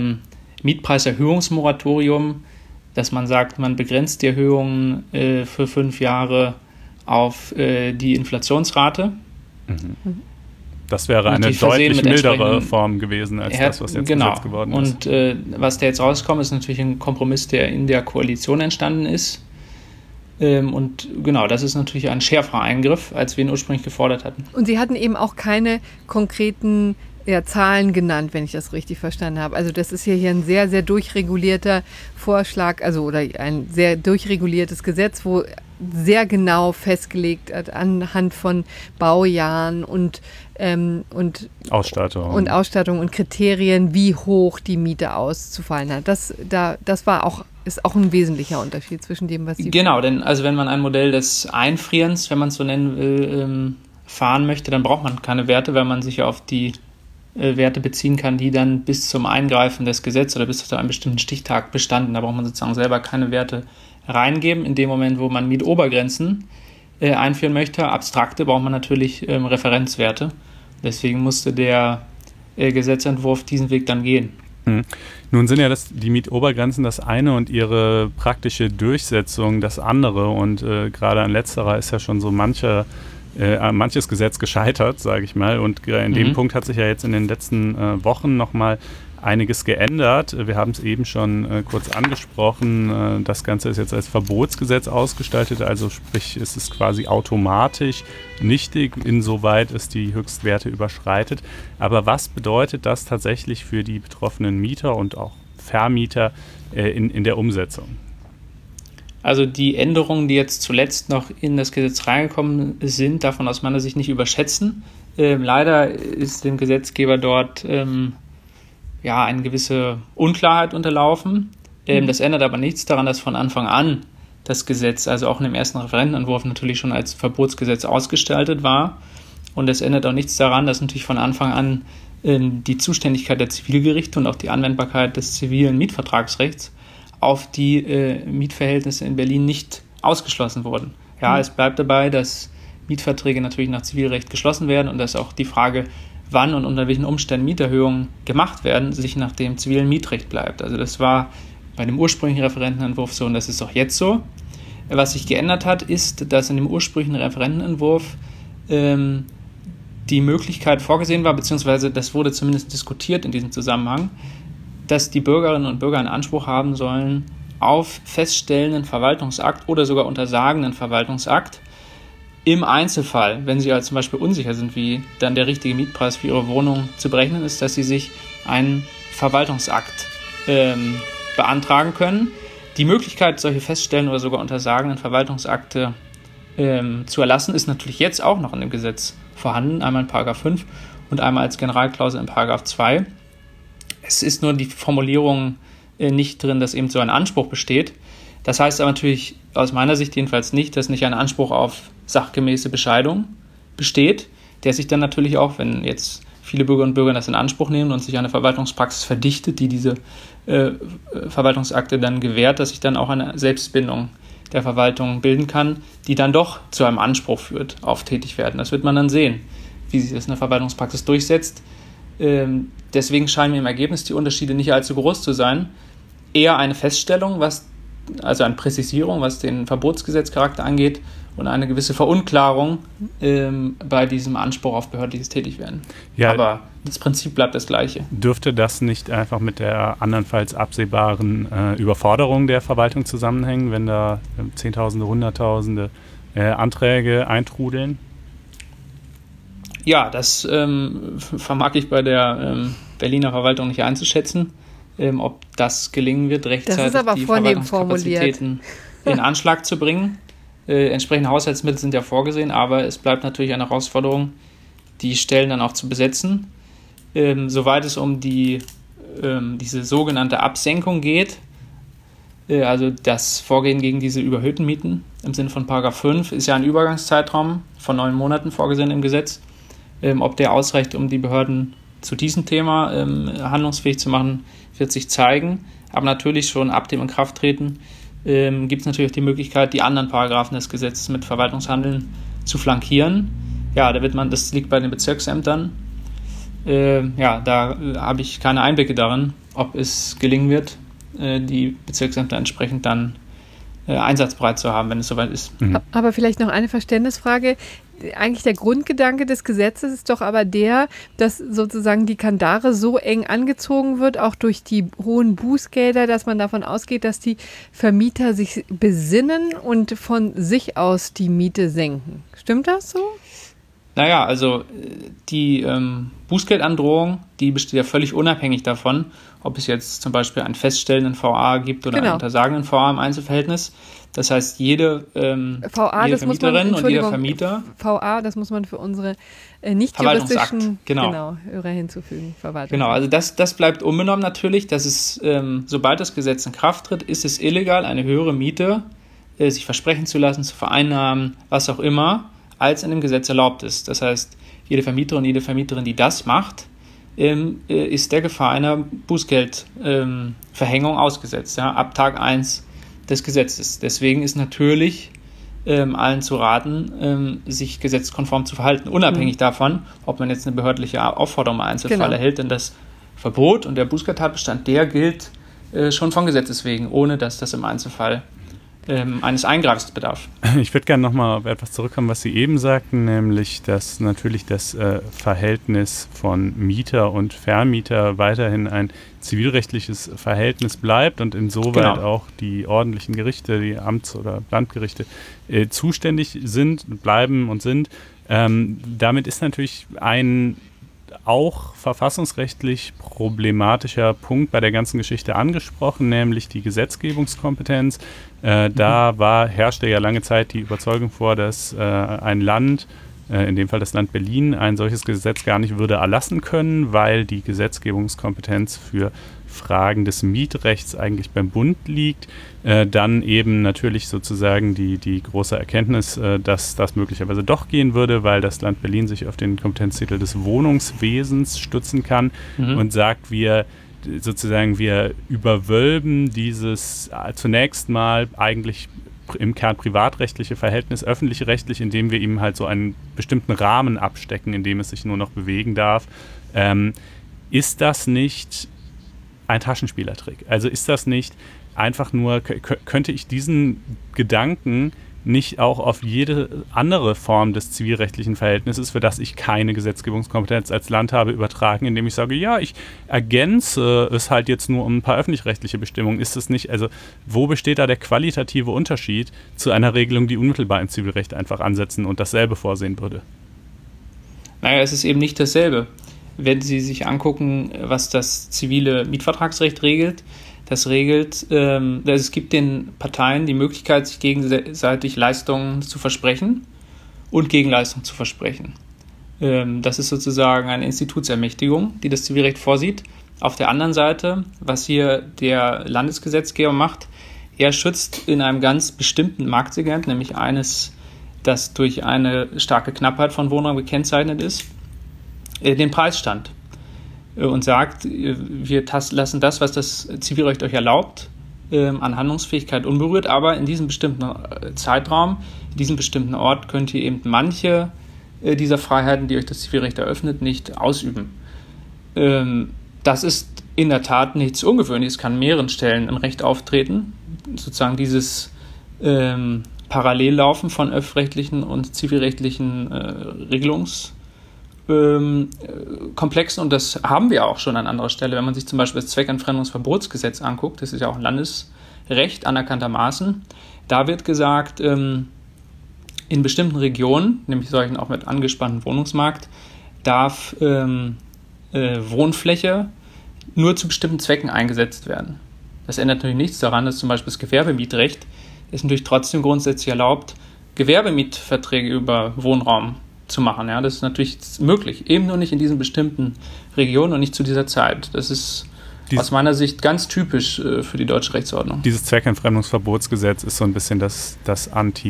Mietpreiserhöhungsmoratorium, dass man sagt, man begrenzt die Erhöhungen äh, für fünf Jahre auf äh, die Inflationsrate. Mhm. Das wäre eine deutlich mildere Form gewesen als ja, das, was jetzt genau. Gesetz geworden ist. Und äh, was da jetzt rauskommt, ist natürlich ein Kompromiss, der in der Koalition entstanden ist. Ähm, und genau, das ist natürlich ein schärferer Eingriff, als wir ihn ursprünglich gefordert hatten. Und Sie hatten eben auch keine konkreten ja, Zahlen genannt, wenn ich das richtig verstanden habe. Also das ist ja hier ein sehr, sehr durchregulierter Vorschlag, also oder ein sehr durchreguliertes Gesetz, wo sehr genau festgelegt wird anhand von Baujahren und, ähm, und, Ausstattung. und Ausstattung und Kriterien, wie hoch die Miete auszufallen hat. Das, da, das war auch, ist auch ein wesentlicher Unterschied zwischen dem, was Sie... Genau, denn also wenn man ein Modell des Einfrierens, wenn man es so nennen will, ähm, fahren möchte, dann braucht man keine Werte, weil man sich ja auf die äh, Werte beziehen kann, die dann bis zum Eingreifen des Gesetzes oder bis zu einem bestimmten Stichtag bestanden. Da braucht man sozusagen selber keine Werte reingeben. In dem Moment, wo man Mietobergrenzen äh, einführen möchte, abstrakte, braucht man natürlich ähm, Referenzwerte. Deswegen musste der äh, Gesetzentwurf diesen Weg dann gehen. Hm. Nun sind ja das, die Mietobergrenzen das eine und ihre praktische Durchsetzung das andere. Und äh, gerade an letzterer ist ja schon so manche, äh, manches Gesetz gescheitert, sage ich mal. Und in mhm. dem Punkt hat sich ja jetzt in den letzten äh, Wochen nochmal einiges geändert. Wir haben es eben schon äh, kurz angesprochen. Äh, das Ganze ist jetzt als Verbotsgesetz ausgestaltet, also sprich, ist es quasi automatisch nichtig, insoweit es die Höchstwerte überschreitet. Aber was bedeutet das tatsächlich für die betroffenen Mieter und auch Vermieter äh, in, in der Umsetzung? Also die Änderungen, die jetzt zuletzt noch in das Gesetz reingekommen sind, darf man aus meiner Sicht nicht überschätzen. Ähm, leider ist dem Gesetzgeber dort ähm, ja, eine gewisse Unklarheit unterlaufen. Ähm, mhm. Das ändert aber nichts daran, dass von Anfang an das Gesetz, also auch in dem ersten Referentenentwurf, natürlich schon als Verbotsgesetz ausgestaltet war. Und es ändert auch nichts daran, dass natürlich von Anfang an ähm, die Zuständigkeit der Zivilgerichte und auch die Anwendbarkeit des zivilen Mietvertragsrechts auf die äh, Mietverhältnisse in Berlin nicht ausgeschlossen wurden. Ja, mhm. Es bleibt dabei, dass Mietverträge natürlich nach Zivilrecht geschlossen werden und dass auch die Frage, wann und unter welchen Umständen Mieterhöhungen gemacht werden, sich nach dem zivilen Mietrecht bleibt. Also das war bei dem ursprünglichen Referentenentwurf so und das ist auch jetzt so. Was sich geändert hat, ist, dass in dem ursprünglichen Referentenentwurf ähm, die Möglichkeit vorgesehen war, beziehungsweise das wurde zumindest diskutiert in diesem Zusammenhang, dass die Bürgerinnen und Bürger einen Anspruch haben sollen auf feststellenden Verwaltungsakt oder sogar untersagenden Verwaltungsakt, im Einzelfall, wenn Sie also zum Beispiel unsicher sind, wie dann der richtige Mietpreis für Ihre Wohnung zu berechnen ist, dass Sie sich einen Verwaltungsakt ähm, beantragen können. Die Möglichkeit, solche feststellenden oder sogar untersagenden Verwaltungsakte ähm, zu erlassen, ist natürlich jetzt auch noch in dem Gesetz vorhanden, einmal in Paragraph fünf und einmal als Generalklausel in Paragraph zwei. Es ist nur die Formulierung äh, nicht drin, dass eben so ein Anspruch besteht. Das heißt aber natürlich aus meiner Sicht jedenfalls nicht, dass nicht ein Anspruch auf sachgemäße Bescheidung besteht, der sich dann natürlich auch, wenn jetzt viele Bürgerinnen und Bürger das in Anspruch nehmen und sich eine Verwaltungspraxis verdichtet, die diese äh, Verwaltungsakte dann gewährt, dass sich dann auch eine Selbstbindung der Verwaltung bilden kann, die dann doch zu einem Anspruch führt auf Tätigwerden. Das wird man dann sehen, wie sich das in der Verwaltungspraxis durchsetzt. Ähm, deswegen scheinen mir im Ergebnis die Unterschiede nicht allzu groß zu sein. Eher eine Feststellung, was also eine Präzisierung, was den Verbotsgesetzcharakter angeht und eine gewisse Verunklarung ähm, bei diesem Anspruch auf behördliches Tätigwerden. Ja, aber das Prinzip bleibt das gleiche. Dürfte das nicht einfach mit der andernfalls absehbaren äh, Überforderung der Verwaltung zusammenhängen, wenn da äh, Zehntausende, Hunderttausende äh, Anträge eintrudeln? Ja, das ähm, vermag ich bei der ähm, Berliner Verwaltung nicht einzuschätzen. Ähm, ob das gelingen wird, rechtzeitig die Verwaltungskapazitäten in Anschlag zu bringen. Äh, entsprechende Haushaltsmittel sind ja vorgesehen, aber es bleibt natürlich eine Herausforderung, die Stellen dann auch zu besetzen. Ähm, soweit es um die, ähm, diese sogenannte Absenkung geht, äh, also das Vorgehen gegen diese überhöhten Mieten im Sinne von Paragraph fünf, ist ja ein Übergangszeitraum von neun Monaten vorgesehen im Gesetz. Ähm, ob der ausreicht, um die Behörden zu diesem Thema ähm, handlungsfähig zu machen, wird sich zeigen. Aber natürlich schon ab dem Inkrafttreten ähm, gibt es natürlich auch die Möglichkeit, die anderen Paragraphen des Gesetzes mit Verwaltungshandeln zu flankieren. Ja, da wird man, das liegt bei den Bezirksämtern. Äh, ja, da äh, habe ich keine Einblicke darin, ob es gelingen wird, äh, die Bezirksämter entsprechend dann äh, einsatzbereit zu haben, wenn es soweit ist. Mhm. Aber vielleicht noch eine Verständnisfrage. Eigentlich der Grundgedanke des Gesetzes ist doch aber der, dass sozusagen die Kandare so eng angezogen wird, auch durch die hohen Bußgelder, dass man davon ausgeht, dass die Vermieter sich besinnen und von sich aus die Miete senken. Stimmt das so? Naja, also die ähm, Bußgeldandrohung, die besteht ja völlig unabhängig davon, ob es jetzt zum Beispiel einen feststellenden V A gibt oder genau. einen untersagenden V A im Einzelverhältnis. Das heißt, jede, ähm, V A, jede das muss man, Vermieterin und jeder Vermieter... V A, das muss man für unsere äh, nicht juristischen genau. Genau, Hörer hinzufügen. Genau, also das, das bleibt unbenommen natürlich. Das ist, ähm, sobald das Gesetz in Kraft tritt, ist es illegal, eine höhere Miete äh, sich versprechen zu lassen, zu vereinnahmen, was auch immer, als in dem Gesetz erlaubt ist. Das heißt, jede Vermieterin, jede Vermieterin, die das macht, ähm, äh, ist der Gefahr einer Bußgeldverhängung ähm, ausgesetzt, ja, ab Tag eins des Gesetzes. Deswegen ist natürlich ähm, allen zu raten, ähm, sich gesetzkonform zu verhalten, unabhängig mhm. davon, ob man jetzt eine behördliche Aufforderung im Einzelfall genau. erhält, denn das Verbot und der Bußgeldtatbestand, der gilt äh, schon von Gesetzes wegen, ohne dass das im Einzelfall ähm, eines Eingreifens bedarf. Ich würde gerne nochmal auf etwas zurückkommen, was Sie eben sagten, nämlich, dass natürlich das äh, Verhältnis von Mieter und Vermieter weiterhin ein zivilrechtliches Verhältnis bleibt und insoweit genau. auch die ordentlichen Gerichte, die Amts- oder Landgerichte äh, zuständig sind, bleiben und sind. Ähm, damit ist natürlich ein auch verfassungsrechtlich problematischer Punkt bei der ganzen Geschichte angesprochen, nämlich die Gesetzgebungskompetenz. Äh, mhm. Da war, herrschte ja lange Zeit die Überzeugung vor, dass äh, ein Land, äh, in dem Fall das Land Berlin, ein solches Gesetz gar nicht würde erlassen können, weil die Gesetzgebungskompetenz für Fragen des Mietrechts eigentlich beim Bund liegt. Äh, dann eben natürlich sozusagen die, die große Erkenntnis, äh, dass das möglicherweise doch gehen würde, weil das Land Berlin sich auf den Kompetenztitel des Wohnungswesens stützen kann mhm. und sagt, wir sozusagen, wir überwölben dieses äh, zunächst mal eigentlich im Kern privatrechtliche Verhältnis öffentlich-rechtlich, indem wir ihm halt so einen bestimmten Rahmen abstecken, in dem es sich nur noch bewegen darf. Ähm, ist das nicht ein Taschenspielertrick? Also ist das nicht einfach nur, k- könnte ich diesen Gedanken nicht auch auf jede andere Form des zivilrechtlichen Verhältnisses, für das ich keine Gesetzgebungskompetenz als Land habe, übertragen, indem ich sage, ja, ich ergänze es halt jetzt nur um ein paar öffentlich-rechtliche Bestimmungen. Ist es nicht, also wo besteht da der qualitative Unterschied zu einer Regelung, die unmittelbar im Zivilrecht einfach ansetzen und dasselbe vorsehen würde? Naja, es ist eben nicht dasselbe. Wenn Sie sich angucken, was das zivile Mietvertragsrecht regelt, das regelt, ähm, es gibt den Parteien die Möglichkeit, sich gegenseitig Leistungen zu versprechen und Gegenleistungen zu versprechen. Ähm, das ist sozusagen eine Institutsermächtigung, die das Zivilrecht vorsieht. Auf der anderen Seite, was hier der Landesgesetzgeber macht, er schützt in einem ganz bestimmten Marktsegment, nämlich eines, das durch eine starke Knappheit von Wohnraum gekennzeichnet ist, den Preisstand und sagt, wir lassen das, was das Zivilrecht euch erlaubt, an Handlungsfähigkeit unberührt, aber in diesem bestimmten Zeitraum, in diesem bestimmten Ort könnt ihr eben manche dieser Freiheiten, die euch das Zivilrecht eröffnet, nicht ausüben. Das ist in der Tat nichts Ungewöhnliches, kann an mehreren Stellen im Recht auftreten, sozusagen dieses ähm, Parallellaufen von öffentlich-rechtlichen und zivilrechtlichen äh, Regelungs- Komplexen, und das haben wir auch schon an anderer Stelle, wenn man sich zum Beispiel das Zweckentfremdungsverbotsgesetz anguckt, das ist ja auch ein Landesrecht anerkanntermaßen, da wird gesagt, in bestimmten Regionen, nämlich solchen auch mit angespanntem Wohnungsmarkt, darf ähm, äh, Wohnfläche nur zu bestimmten Zwecken eingesetzt werden. Das ändert natürlich nichts daran, dass zum Beispiel das Gewerbemietrecht ist natürlich trotzdem grundsätzlich erlaubt, Gewerbemietverträge über Wohnraum zu machen. Ja, das ist natürlich möglich, eben nur nicht in diesen bestimmten Regionen und nicht zu dieser Zeit. Das ist Dies, aus meiner Sicht ganz typisch äh, für die deutsche Rechtsordnung. Dieses Zweckentfremdungsverbotsgesetz ist so ein bisschen das, das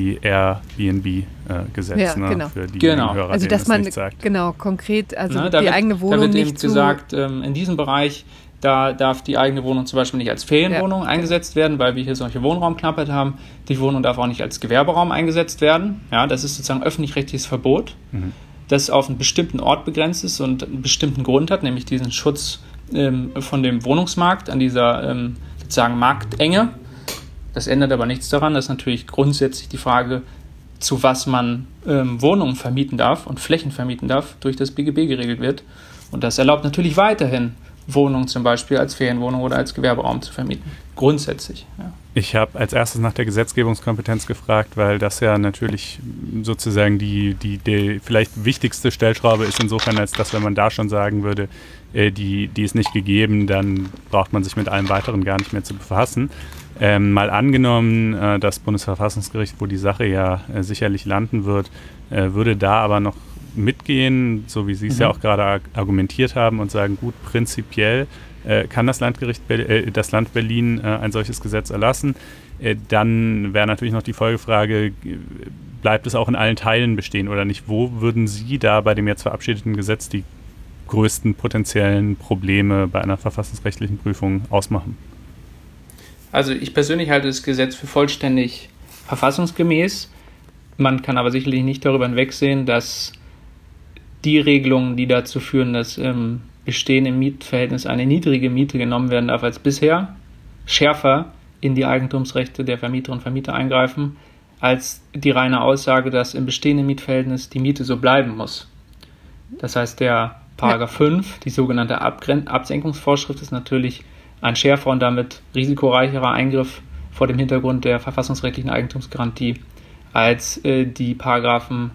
Anti-Airbnb-Gesetz, äh, ne? Genau. Für die genau. Hörer, also dass man nicht sagt. Genau, konkret, also Na, die wird, eigene Wohnung da wird nicht eben zu... gesagt, ähm, in diesem Bereich, da darf die eigene Wohnung zum Beispiel nicht als Ferienwohnung ja. eingesetzt werden, weil wir hier solche Wohnraumknappheit haben. Die Wohnung darf auch nicht als Gewerberaum eingesetzt werden. Ja, das ist sozusagen öffentlich-rechtliches Verbot, mhm. das auf einen bestimmten Ort begrenzt ist und einen bestimmten Grund hat, nämlich diesen Schutz ähm, von dem Wohnungsmarkt an dieser ähm, sozusagen Marktenge. Das ändert aber nichts daran, dass natürlich grundsätzlich die Frage, zu was man ähm, Wohnungen vermieten darf und Flächen vermieten darf, durch das B G B geregelt wird. Und das erlaubt natürlich weiterhin, Wohnungen zum Beispiel als Ferienwohnung oder als Gewerberaum zu vermieten. Grundsätzlich. Ja. Ich habe als erstes nach der Gesetzgebungskompetenz gefragt, weil das ja natürlich sozusagen die, die, die vielleicht wichtigste Stellschraube ist insofern, als dass, wenn man da schon sagen würde, äh, die, die ist nicht gegeben, dann braucht man sich mit allem Weiteren gar nicht mehr zu befassen. Ähm, mal angenommen, äh, das Bundesverfassungsgericht, wo die Sache ja äh, sicherlich landen wird, äh, würde da aber noch mitgehen, so wie Sie es mhm. ja auch gerade argumentiert haben und sagen, gut, prinzipiell äh, kann das Landgericht, äh, das Land Berlin äh, ein solches Gesetz erlassen. Äh, dann wäre natürlich noch die Folgefrage, bleibt es auch in allen Teilen bestehen oder nicht? Wo würden Sie da bei dem jetzt verabschiedeten Gesetz die größten potenziellen Probleme bei einer verfassungsrechtlichen Prüfung ausmachen? Also ich persönlich halte das Gesetz für vollständig verfassungsgemäß. Man kann aber sicherlich nicht darüber hinwegsehen, dass die Regelungen, die dazu führen, dass im bestehenden Mietverhältnis eine niedrige Miete genommen werden darf als bisher, schärfer in die Eigentumsrechte der Vermieterinnen und Vermieter eingreifen, als die reine Aussage, dass im bestehenden Mietverhältnis die Miete so bleiben muss. Das heißt, der Paragraph ja. fünf, die sogenannte Abgren- Absenkungsvorschrift, ist natürlich ein schärfer und damit risikoreicherer Eingriff vor dem Hintergrund der verfassungsrechtlichen Eigentumsgarantie als äh, die Paragraphen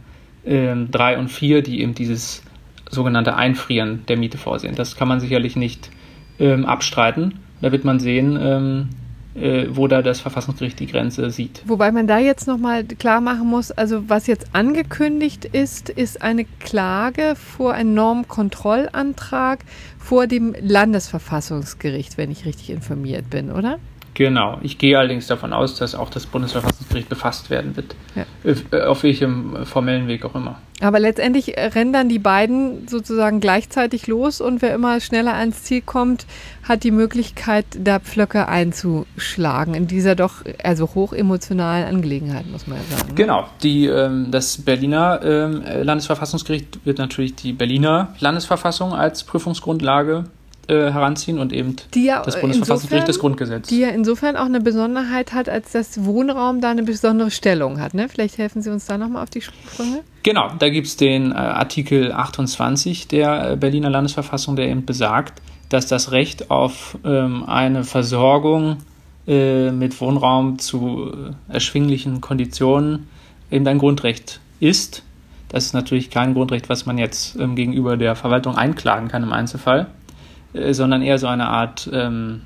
drei und vier, die eben dieses sogenannte Einfrieren der Miete vorsehen. Das kann man sicherlich nicht ähm, abstreiten. Da wird man sehen, ähm, äh, wo da das Verfassungsgericht die Grenze sieht. Wobei man da jetzt nochmal klar machen muss, also was jetzt angekündigt ist, ist eine Klage vor einem Normkontrollantrag vor dem Landesverfassungsgericht, wenn ich richtig informiert bin, oder? Genau. Ich gehe allerdings davon aus, dass auch das Bundesverfassungsgericht befasst werden wird. Ja. Auf welchem formellen Weg auch immer. Aber letztendlich rennen dann die beiden sozusagen gleichzeitig los und wer immer schneller ans Ziel kommt, hat die Möglichkeit, da Pflöcke einzuschlagen in dieser doch also hochemotionalen Angelegenheit, muss man ja sagen. Genau. Die, ähm, das Berliner ähm, Landesverfassungsgericht wird natürlich die Berliner Landesverfassung als Prüfungsgrundlage heranziehen und eben ja das Bundesverfassungsgericht das Grundgesetz. Die ja insofern auch eine Besonderheit hat, als dass Wohnraum da eine besondere Stellung hat. Ne? Vielleicht helfen Sie uns da nochmal auf die Sprünge. Genau, da gibt es den äh, Artikel achtundzwanzig der äh, Berliner Landesverfassung, der eben besagt, dass das Recht auf ähm, eine Versorgung äh, mit Wohnraum zu äh, erschwinglichen Konditionen eben ein Grundrecht ist. Das ist natürlich kein Grundrecht, was man jetzt ähm, gegenüber der Verwaltung einklagen kann im Einzelfall, sondern eher so eine Art ähm,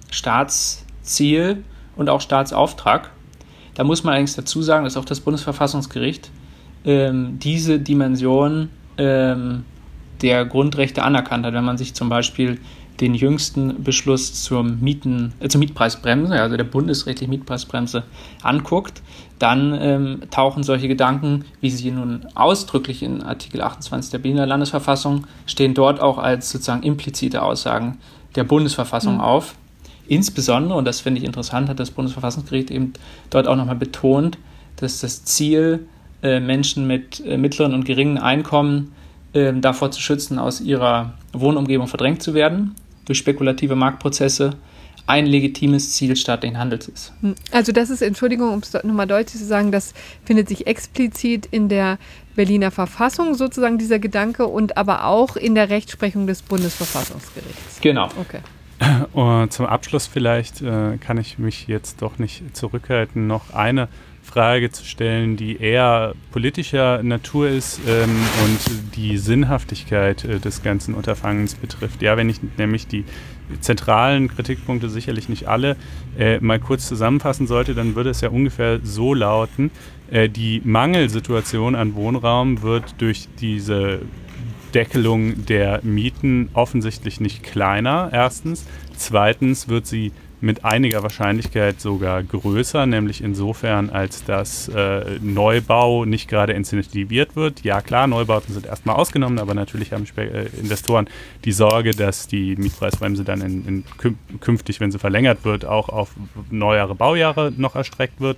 Staatsziel und auch Staatsauftrag. Da muss man allerdings dazu sagen, dass auch das Bundesverfassungsgericht ähm, diese Dimension ähm, der Grundrechte anerkannt hat. Wenn man sich zum Beispiel den jüngsten Beschluss zur, Mieten, äh, zur Mietpreisbremse, also der bundesrechtlichen Mietpreisbremse, anguckt, dann ähm, tauchen solche Gedanken, wie sie nun ausdrücklich in Artikel achtundzwanzig der Berliner Landesverfassung stehen, dort auch als sozusagen implizite Aussagen der Bundesverfassung mhm. auf. Insbesondere, und das finde ich interessant, hat das Bundesverfassungsgericht eben dort auch nochmal betont, dass das Ziel, äh, Menschen mit äh, mittleren und geringen Einkommen äh, davor zu schützen, aus ihrer Wohnumgebung verdrängt zu werden durch spekulative Marktprozesse, ein legitimes Ziel staatlichen Handels ist. Also das ist, Entschuldigung, um es nochmal deutlich zu sagen, das findet sich explizit in der Berliner Verfassung sozusagen dieser Gedanke und aber auch in der Rechtsprechung des Bundesverfassungsgerichts. Genau. Okay. Und zum Abschluss vielleicht äh, kann ich mich jetzt doch nicht zurückhalten, noch eine Frage zu stellen, die eher politischer Natur ist ähm, und die Sinnhaftigkeit äh, des ganzen Unterfangens betrifft. Ja, wenn ich nämlich die zentralen Kritikpunkte, sicherlich nicht alle, äh, mal kurz zusammenfassen sollte, dann würde es ja ungefähr so lauten, äh, die Mangelsituation an Wohnraum wird durch diese Deckelung der Mieten offensichtlich nicht kleiner, erstens. Zweitens wird sie mit einiger Wahrscheinlichkeit sogar größer, nämlich insofern, als dass äh, Neubau nicht gerade incentiviert wird. Ja klar, Neubauten sind erstmal ausgenommen, aber natürlich haben Spe- äh, Investoren die Sorge, dass die Mietpreisbremse dann in, in kün- künftig, wenn sie verlängert wird, auch auf neuere Baujahre noch erstreckt wird.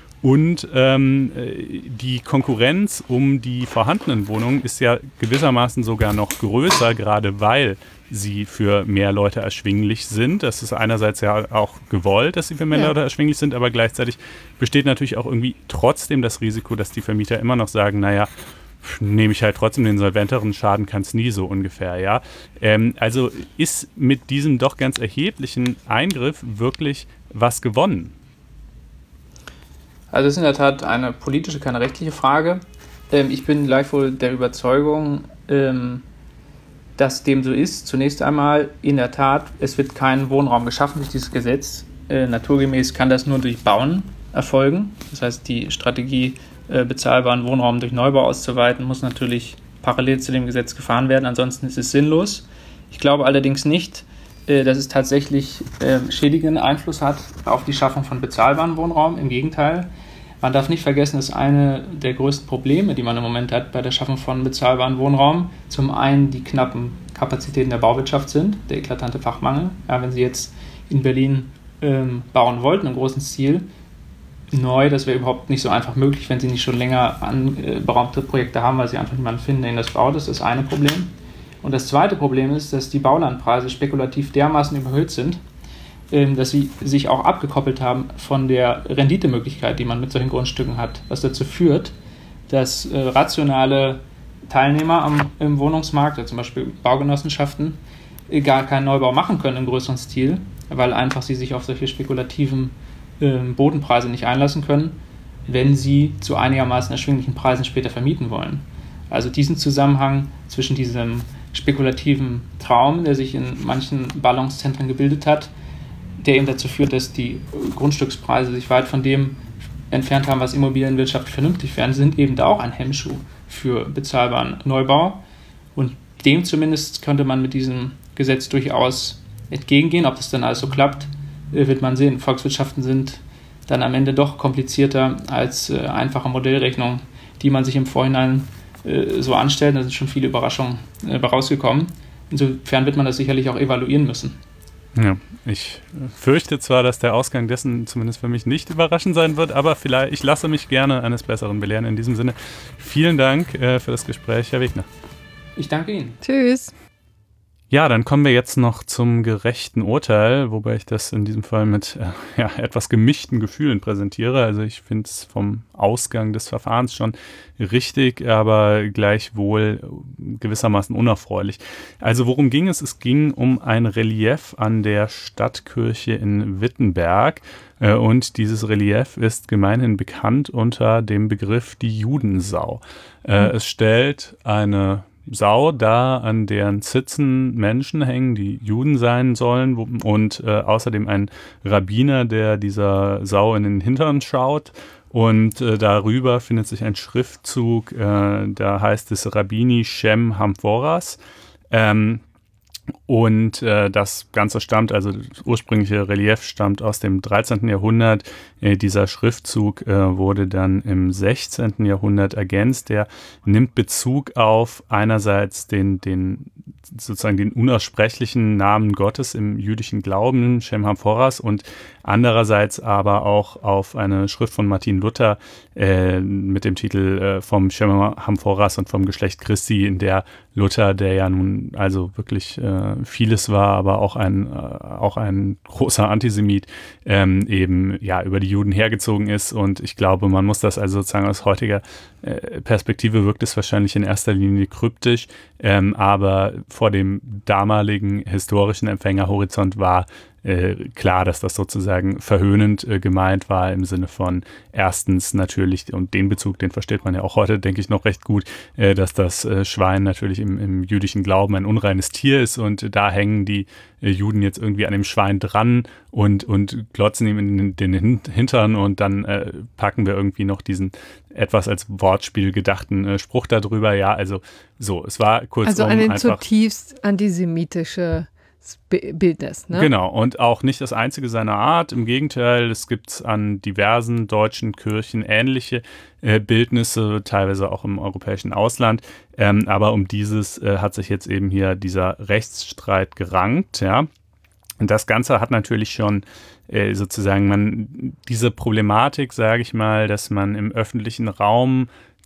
Und ähm, die Konkurrenz um die vorhandenen Wohnungen ist ja gewissermaßen sogar noch größer, gerade weil sie für mehr Leute erschwinglich sind. Das ist einerseits ja auch gewollt, dass sie für mehr ja. Leute erschwinglich sind, aber gleichzeitig besteht natürlich auch irgendwie trotzdem das Risiko, dass die Vermieter immer noch sagen, naja, nehme ich halt trotzdem den solventeren, Schaden kann es nie so ungefähr, ja. Ähm, also ist mit diesem doch ganz erheblichen Eingriff wirklich was gewonnen? Also es ist in der Tat eine politische, keine rechtliche Frage. Ähm, ich bin gleichwohl der Überzeugung, ähm, dass dem so ist. Zunächst einmal, in der Tat, es wird kein Wohnraum geschaffen durch dieses Gesetz. Äh, naturgemäß kann das nur durch Bauen erfolgen. Das heißt, die Strategie, äh, bezahlbaren Wohnraum durch Neubau auszuweiten, muss natürlich parallel zu dem Gesetz gefahren werden. Ansonsten ist es sinnlos. Ich glaube allerdings nicht, äh, dass es tatsächlich äh, schädigenden Einfluss hat auf die Schaffung von bezahlbarem Wohnraum. Im Gegenteil. Man darf nicht vergessen, dass eine der größten Probleme, die man im Moment hat bei der Schaffung von bezahlbarem Wohnraum, zum einen die knappen Kapazitäten der Bauwirtschaft sind, der eklatante Fachmangel. Ja, wenn Sie jetzt in Berlin ähm, bauen wollten, im großen Stil, neu, das wäre überhaupt nicht so einfach möglich, wenn Sie nicht schon länger anberaumte äh, Projekte haben, weil Sie einfach niemanden finden, der Ihnen das baut. Das ist das eine Problem. Und das zweite Problem ist, dass die Baulandpreise spekulativ dermaßen überhöht sind, dass sie sich auch abgekoppelt haben von der Renditemöglichkeit, die man mit solchen Grundstücken hat, was dazu führt, dass äh, rationale Teilnehmer am, im Wohnungsmarkt, also zum Beispiel Baugenossenschaften, äh, gar keinen Neubau machen können im größeren Stil, weil einfach sie sich auf solche spekulativen äh, Bodenpreise nicht einlassen können, wenn sie zu einigermaßen erschwinglichen Preisen später vermieten wollen. Also diesen Zusammenhang zwischen diesem spekulativen Traum, der sich in manchen Ballungszentren gebildet hat, der eben dazu führt, dass die Grundstückspreise sich weit von dem entfernt haben, was immobilienwirtschaftlich vernünftig wären, sind eben da auch ein Hemmschuh für bezahlbaren Neubau. Und dem zumindest könnte man mit diesem Gesetz durchaus entgegengehen. Ob das dann alles so klappt, wird man sehen. Volkswirtschaften sind dann am Ende doch komplizierter als äh, einfache Modellrechnungen, die man sich im Vorhinein äh, so anstellt. Da sind schon viele Überraschungen äh, rausgekommen. Insofern wird man das sicherlich auch evaluieren müssen. Ja, ich fürchte zwar, dass der Ausgang dessen zumindest für mich nicht überraschend sein wird, aber vielleicht, ich lasse mich gerne eines Besseren belehren. In diesem Sinne, vielen Dank äh, für das Gespräch, Herr Wegner. Ich danke Ihnen. Tschüss. Ja, dann kommen wir jetzt noch zum gerechten Urteil, wobei ich das in diesem Fall mit äh, ja, etwas gemischten Gefühlen präsentiere. Also ich finde es vom Ausgang des Verfahrens schon richtig, aber gleichwohl gewissermaßen unerfreulich. Also worum ging es? Es ging um ein Relief an der Stadtkirche in Wittenberg. Äh, und dieses Relief ist gemeinhin bekannt unter dem Begriff die Judensau. Äh, mhm. Es stellt eine Sau da, an deren Zitzen Menschen hängen, die Juden sein sollen, und äh, außerdem ein Rabbiner, der dieser Sau in den Hintern schaut, und äh, darüber findet sich ein Schriftzug, äh, da heißt es Rabbini Shem Hamphoras. Ähm, Und äh, das Ganze stammt, also das ursprüngliche Relief stammt aus dem dreizehnten Jahrhundert. Äh, dieser Schriftzug äh, wurde dann im sechzehnten Jahrhundert ergänzt. Der nimmt Bezug auf einerseits den, den sozusagen den unaussprechlichen Namen Gottes im jüdischen Glauben, Shem Hamphoras, und andererseits aber auch auf eine Schrift von Martin Luther äh, mit dem Titel äh, vom Shem Hamphoras und vom Geschlecht Christi, in der Luther, der ja nun also wirklich äh, vieles war, aber auch ein, äh, auch ein großer Antisemit, ähm, eben ja über die Juden hergezogen ist. Und ich glaube, man muss das also sozusagen aus heutiger äh, Perspektive wirkt es wahrscheinlich in erster Linie kryptisch, ähm, aber vor dem damaligen historischen Empfängerhorizont war äh, klar, dass das sozusagen verhöhnend äh, gemeint war im Sinne von erstens natürlich, und den Bezug, den versteht man ja auch heute, denke ich, noch recht gut, äh, dass das äh, Schwein natürlich im, im jüdischen Glauben ein unreines Tier ist und äh, da hängen die äh, Juden jetzt irgendwie an dem Schwein dran und, und glotzen ihm in den, den Hintern und dann äh, packen wir irgendwie noch diesen etwas als Wortspiel gedachten äh, Spruch darüber. Ja, also so, es war kurzum Also eine einfach zutiefst antisemitische Bildnis, ne? Genau, und auch nicht das einzige seiner Art. Im Gegenteil, es gibt an diversen deutschen Kirchen ähnliche äh, Bildnisse, teilweise auch im europäischen Ausland. Ähm, aber um dieses äh, hat sich jetzt eben hier dieser Rechtsstreit gerankt, ja. Und das Ganze hat natürlich schon äh, sozusagen man diese Problematik, sage ich mal, dass man im öffentlichen Raum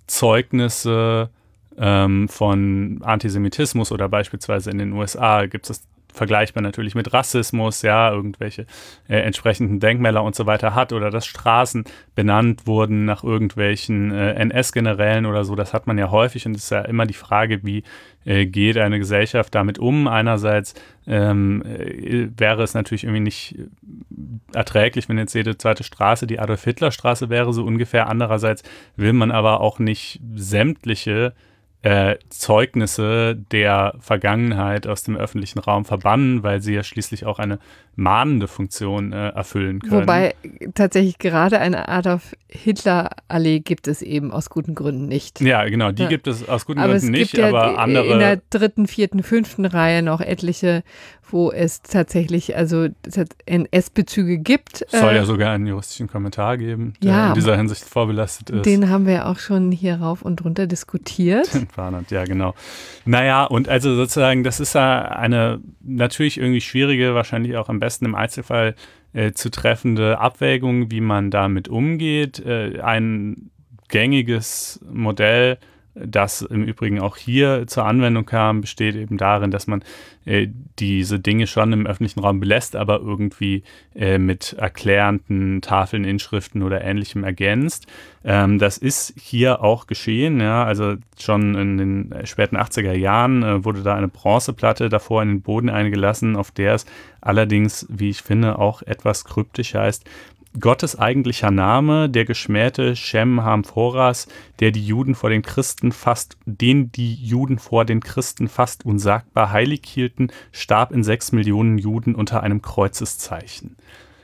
Zeugnisse ähm, von Antisemitismus oder beispielsweise in den U S A gibt es vergleichbar natürlich mit Rassismus, ja, irgendwelche äh, entsprechenden Denkmäler und so weiter hat oder dass Straßen benannt wurden nach irgendwelchen äh, N S-Generälen oder so, das hat man ja häufig und es ist ja immer die Frage, wie äh, geht eine Gesellschaft damit um. Einerseits ähm, äh, wäre es natürlich irgendwie nicht erträglich, wenn jetzt jede zweite Straße die Adolf-Hitler-Straße wäre, so ungefähr. Andererseits will man aber auch nicht sämtliche Äh, Zeugnisse der Vergangenheit aus dem öffentlichen Raum verbannen, weil sie ja schließlich auch eine mahnende Funktion äh, erfüllen können. Wobei tatsächlich gerade eine Adolf-Hitler-Allee gibt es eben aus guten Gründen nicht. Ja, genau, die ja. gibt es aus guten aber Gründen nicht, nicht, aber ja andere. In der dritten, vierten, fünften Reihe noch etliche, wo es tatsächlich also N S-Bezüge gibt. Es soll äh, ja sogar einen juristischen Kommentar geben, der ja, in dieser Hinsicht vorbelastet ist. Den haben wir auch schon hier rauf und runter diskutiert. Ja, genau. Naja, und also sozusagen, das ist ja eine natürlich irgendwie schwierige, wahrscheinlich auch am besten im Einzelfall äh, zu treffende Abwägung, wie man damit umgeht. Äh, ein gängiges Modell, das im Übrigen auch hier zur Anwendung kam, besteht eben darin, dass man äh, diese Dinge schon im öffentlichen Raum belässt, aber irgendwie äh, mit erklärenden Tafeln, Inschriften oder Ähnlichem ergänzt. Ähm, das ist hier auch geschehen, ja, also schon in den späten achtziger Jahren äh, wurde da eine Bronzeplatte davor in den Boden eingelassen, auf der es allerdings, wie ich finde, auch etwas kryptisch heißt: Gottes eigentlicher Name, der geschmähte Shem Ham-Phoras, der die Juden vor den Christen fast, den die Juden vor den Christen fast unsagbar heilig hielten, starb in sechs Millionen Juden unter einem Kreuzeszeichen.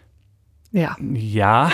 Ja. Ja,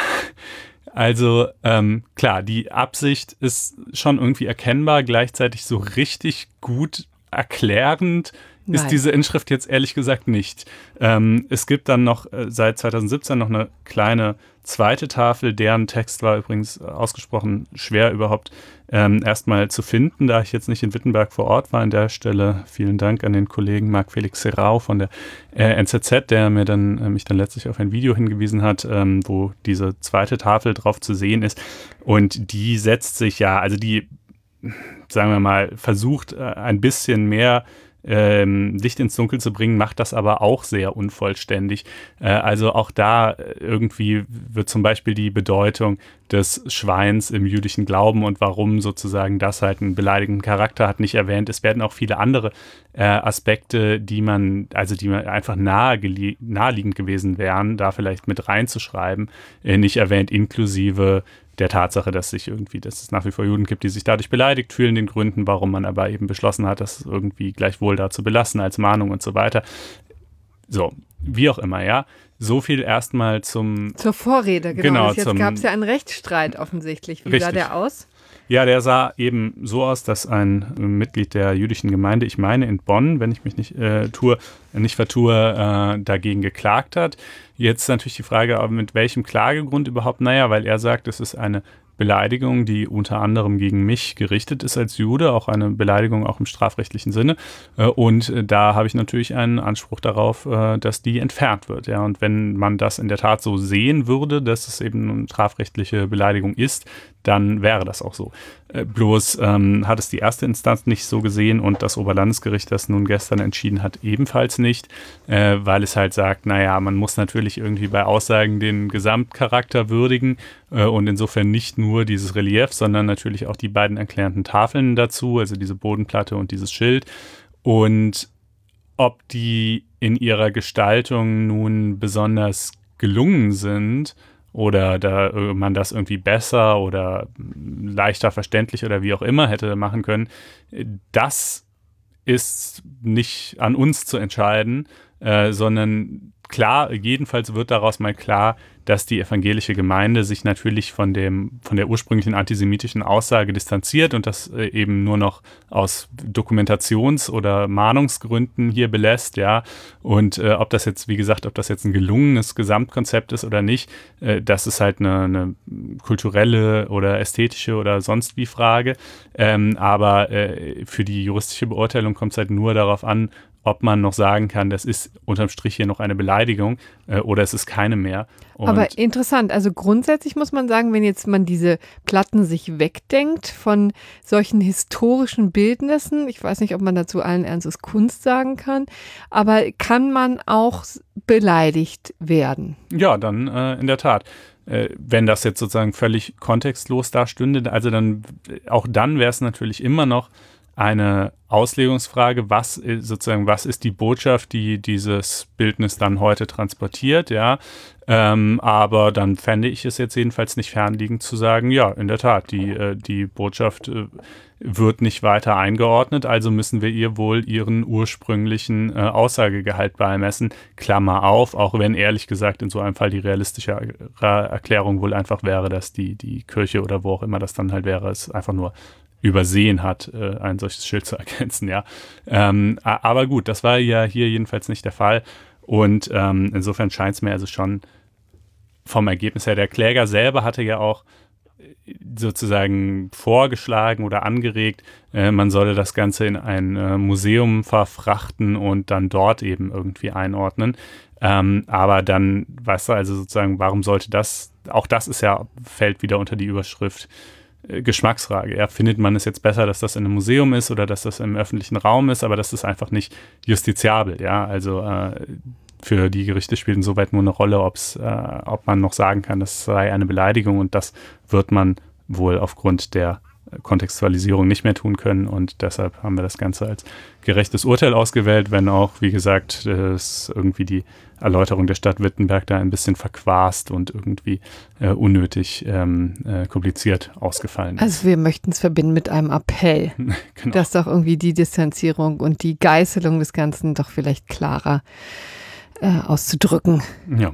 also ähm, klar, die Absicht ist schon irgendwie erkennbar, gleichzeitig so richtig gut erklärend ist Nein. diese Inschrift jetzt ehrlich gesagt nicht. Ähm, es gibt dann noch äh, seit zweitausendsiebzehn noch eine kleine zweite Tafel, deren Text war übrigens ausgesprochen schwer überhaupt ähm, erstmal zu finden, da ich jetzt nicht in Wittenberg vor Ort war. An der Stelle vielen Dank an den Kollegen Marc-Felix Serrao von der äh, N Z Z, der mir dann, äh, mich dann letztlich auf ein Video hingewiesen hat, ähm, wo diese zweite Tafel drauf zu sehen ist. Und die setzt sich ja, also die, sagen wir mal, versucht äh, ein bisschen mehr Ähm, Licht ins Dunkel zu bringen, macht das aber auch sehr unvollständig. Äh, also auch da irgendwie wird zum Beispiel die Bedeutung des Schweins im jüdischen Glauben und warum sozusagen das halt einen beleidigenden Charakter hat, nicht erwähnt. Es werden auch viele andere äh, Aspekte, die man, also die man einfach nahe naheliegend gewesen wären, da vielleicht mit reinzuschreiben, äh, nicht erwähnt, inklusive der Tatsache, dass sich irgendwie, dass es nach wie vor Juden gibt, die sich dadurch beleidigt fühlen, den Gründen, warum man aber eben beschlossen hat, das irgendwie gleichwohl da zu belassen als Mahnung und so weiter. So, wie auch immer, ja. So viel erstmal zum... Zur Vorrede, genau. genau Das jetzt gab es ja einen Rechtsstreit offensichtlich. Wie richtig. sah der aus? Ja, der sah eben so aus, dass ein Mitglied der jüdischen Gemeinde, ich meine in Bonn, wenn ich mich nicht äh, tue, nicht vertue, äh, dagegen geklagt hat. Jetzt natürlich die Frage, mit welchem Klagegrund überhaupt? Naja, weil er sagt, es ist eine Beleidigung, die unter anderem gegen mich gerichtet ist als Jude, auch eine Beleidigung auch im strafrechtlichen Sinne. Und da habe ich natürlich einen Anspruch darauf, dass die entfernt wird. Ja, und wenn man das in der Tat so sehen würde, dass es eben eine strafrechtliche Beleidigung ist, dann wäre das auch so. Bloß ähm, hat es die erste Instanz nicht so gesehen und das Oberlandesgericht, das nun gestern entschieden hat, ebenfalls nicht, äh, weil es halt sagt, naja, man muss natürlich irgendwie bei Aussagen den Gesamtcharakter würdigen äh, und insofern nicht nur dieses Relief, sondern natürlich auch die beiden erklärenden Tafeln dazu, also diese Bodenplatte und dieses Schild. Und ob die in ihrer Gestaltung nun besonders gelungen sind oder da man das irgendwie besser oder leichter verständlich oder wie auch immer hätte machen können, das ist nicht an uns zu entscheiden, äh, sondern klar, jedenfalls wird daraus mal klar, dass die evangelische Gemeinde sich natürlich von dem, von der ursprünglichen antisemitischen Aussage distanziert und das äh, eben nur noch aus Dokumentations- oder Mahnungsgründen hier belässt, ja. Und äh, ob das jetzt, wie gesagt, ob das jetzt ein gelungenes Gesamtkonzept ist oder nicht, äh, das ist halt eine, eine kulturelle oder ästhetische oder sonst wie Frage. Ähm, aber äh, für die juristische Beurteilung kommt es halt nur darauf an, ob man noch sagen kann, das ist unterm Strich hier noch eine Beleidigung äh, oder es ist keine mehr. Und aber interessant, also grundsätzlich muss man sagen, wenn jetzt man diese Platten sich wegdenkt von solchen historischen Bildnissen, ich weiß nicht, ob man dazu allen Ernstes Kunst sagen kann, aber kann man auch beleidigt werden? Ja, dann äh, in der Tat. Äh, wenn das jetzt sozusagen völlig kontextlos da stünde, also dann auch dann wäre es natürlich immer noch eine Auslegungsfrage, was sozusagen, was ist die Botschaft, die dieses Bildnis dann heute transportiert, ja, ähm, aber dann fände ich es jetzt jedenfalls nicht fernliegend zu sagen, ja, in der Tat, die, äh, die Botschaft äh, wird nicht weiter eingeordnet, also müssen wir ihr wohl ihren ursprünglichen äh, Aussagegehalt beimessen, Klammer auf, auch wenn ehrlich gesagt in so einem Fall die realistische er- Erklärung wohl einfach wäre, dass die, die Kirche oder wo auch immer das dann halt wäre, es einfach nur übersehen hat, äh, ein solches Schild zu ergänzen, ja. Ähm, aber gut, das war ja hier jedenfalls nicht der Fall und ähm, insofern scheint es mir also schon vom Ergebnis her, der Kläger selber hatte ja auch sozusagen vorgeschlagen oder angeregt, äh, man solle das Ganze in ein äh, Museum verfrachten und dann dort eben irgendwie einordnen. Ähm, aber dann, weißt du, also sozusagen, warum sollte das, auch das ist ja, fällt wieder unter die Überschrift Geschmacksfrage. Ja, findet man es jetzt besser, dass das in einem Museum ist oder dass das im öffentlichen Raum ist, aber das ist einfach nicht justiziabel. Ja, also äh, für die Gerichte spielt insoweit nur eine Rolle, ob's, äh, ob man noch sagen kann, das sei eine Beleidigung und das wird man wohl aufgrund der Kontextualisierung nicht mehr tun können und deshalb haben wir das Ganze als gerechtes Urteil ausgewählt, wenn auch, wie gesagt, es irgendwie die Erläuterung der Stadt Wittenberg da ein bisschen verquast und irgendwie äh, unnötig ähm, äh, kompliziert ausgefallen ist. Also wir möchten es verbinden mit einem Appell, genau, dass doch irgendwie die Distanzierung und die Geißelung des Ganzen doch vielleicht klarer äh, auszudrücken. Ja,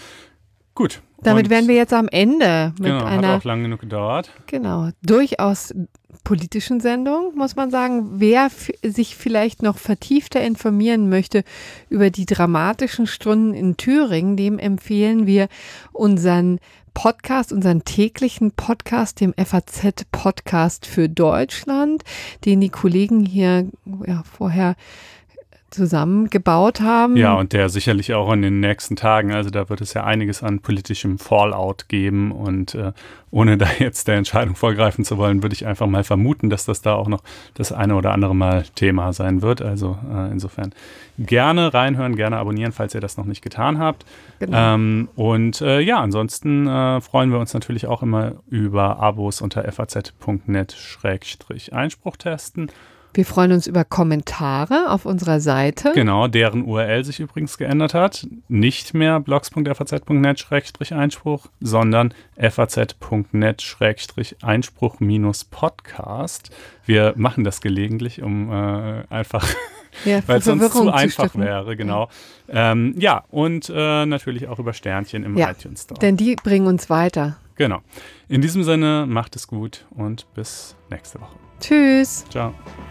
gut. Damit und wären wir jetzt am Ende mit genau, einer, hat auch lang genug gedauert. Genau, durchaus politischen Sendung, muss man sagen. Wer f- sich vielleicht noch vertiefter informieren möchte über die dramatischen Stunden in Thüringen, dem empfehlen wir unseren Podcast, unseren täglichen Podcast, dem F A Z-Podcast für Deutschland, den die Kollegen hier ja, vorher zusammengebaut haben. Ja, und der sicherlich auch in den nächsten Tagen, also da wird es ja einiges an politischem Fallout geben und äh, ohne da jetzt der Entscheidung vorgreifen zu wollen, würde ich einfach mal vermuten, dass das da auch noch das eine oder andere Mal Thema sein wird. Also äh, insofern gerne reinhören, gerne abonnieren, falls ihr das noch nicht getan habt. Genau. Ähm, und äh, ja, ansonsten äh, freuen wir uns natürlich auch immer über Abos unter f a z punkt net Schrägstrich Einspruch testen. Wir freuen uns über Kommentare auf unserer Seite. Genau, deren U R L sich übrigens geändert hat. Nicht mehr blogs punkt f a z punkt net Schrägstrich Einspruch, sondern f a z punkt net Schrägstrich Einspruch minus Podcast. Wir machen das gelegentlich, um äh, einfach, ja, weil es sonst Verwirrung zu einfach stiften. wäre, genau. Ja, ähm, ja und äh, natürlich auch über Sternchen im ja, iTunes Store. Denn die bringen uns weiter. Genau. In diesem Sinne, macht es gut und bis nächste Woche. Tschüss. Ciao.